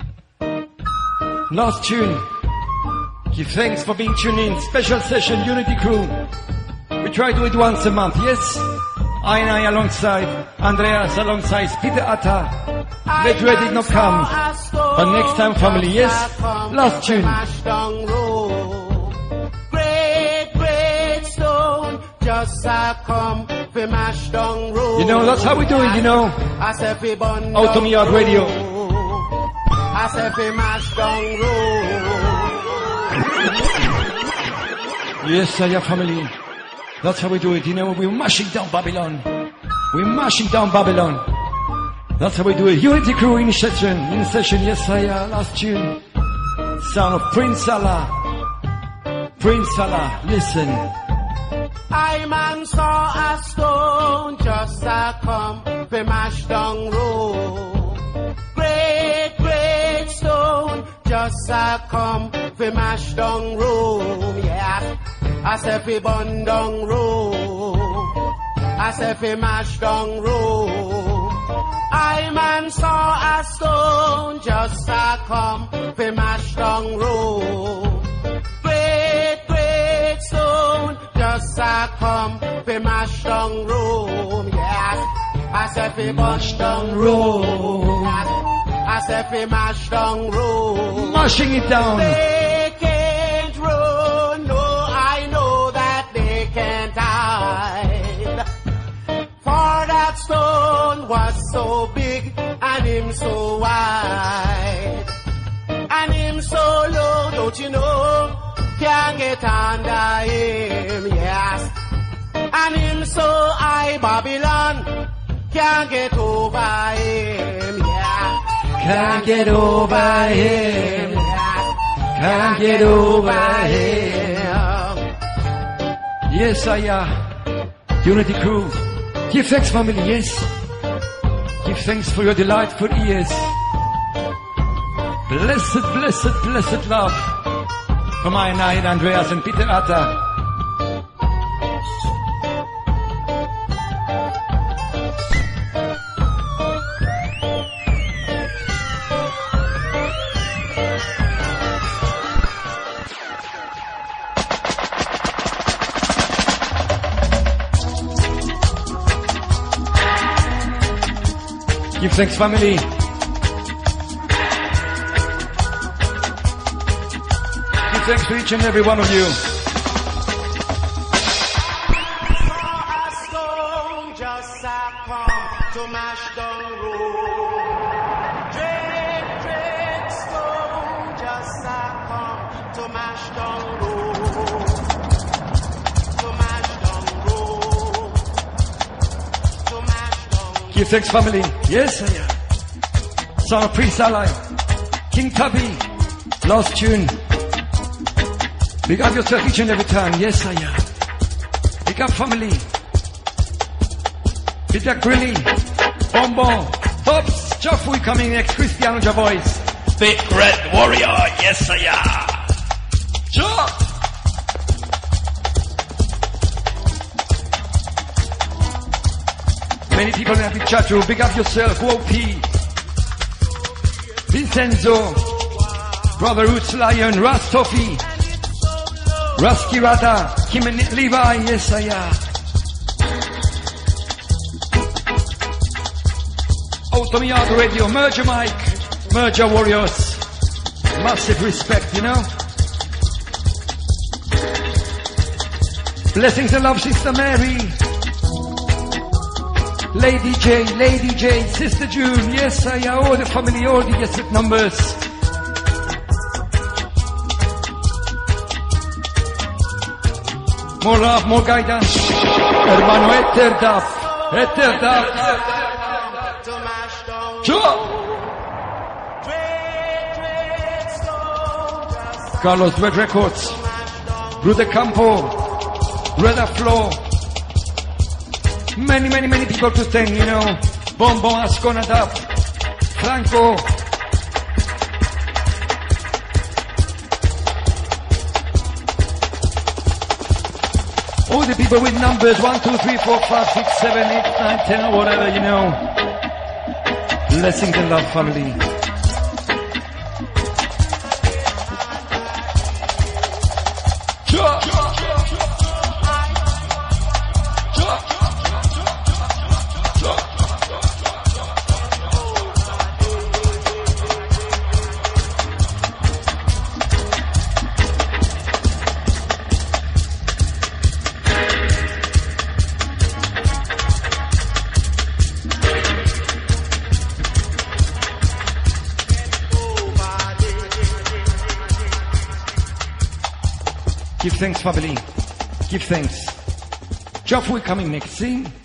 Last tune. Give thanks for being tuned in. Special session, Unity Crew. We try to do it once a month, yes? I and I alongside Andreas, alongside Peter Atta. Vedre did not come. But next time, family, yes? Last tune. Great stone, just come. You know, that's how we do it, you know. Out on Yard Radio. Yes, Saya family. That's how we do it, you know. We're mashing down Babylon. We're mashing down Babylon. That's how we do it. Unity Crew in session, yes, Saya. Last tune. Sound of Prince Salah. Prince Salah, listen. I man saw a stone just a come for mash down road. Great stone just a come for mash down road. Yeah, I say fi bun down road. I say fi mash down road. I man saw a stone just a come for mash down road. Great stone just a come fi mash down road. Yeah, I say fi mash down road. I say fi mash down road. Mashing it down. They can't run. No, I know that they can't hide. For that stone was so big and him so wide and him so low. Don't you know? Can't get under him, yes. And him so high, Babylon can't get over him, yeah. Can't get over him, yeah. Can't get over him. Yes, Unity Crew. Give thanks, family, yes. Give thanks for your delightful ears. Blessed, blessed, blessed love. From I and I, Andreas and Peter Atta. Give thanks, family. Thanks to each and every one of you. Give thanks, family. Yes, Son of Prince Ally, King Tubby, last tune. Big up yourself each and every time. Yes, I am. Big up family. Big up Grilly. Bonbon. Pops. Jaffoy coming next. Cristiano Javois. Big Red Warrior. Yes, I am. Sure. Many people in the chat room. Big up yourself. OP. Vincenzo. Brother Roots Lion. Ras Toffee. Rusky Rada, Kim and Levi, yes I am. Automiado Radio, Merger Mike, Merger Warriors. Massive respect, you know. Blessings and love, Sister Mary. Lady J, Sister June, yes I am. All the family, all the yes with numbers. More love, more guidance. Hermano Eterdap. Carlos, Red Records, Rude Campo, Reda Flow. Many people to thank, you know. Bombo, Ascona Dab, Franco. All the people with numbers 1, 2, 3, 4, 5, 6, 7, 8, 9, 10 or whatever, you know. Blessings and love, family. Give thanks, family. Give thanks. Jeff will coming next, see?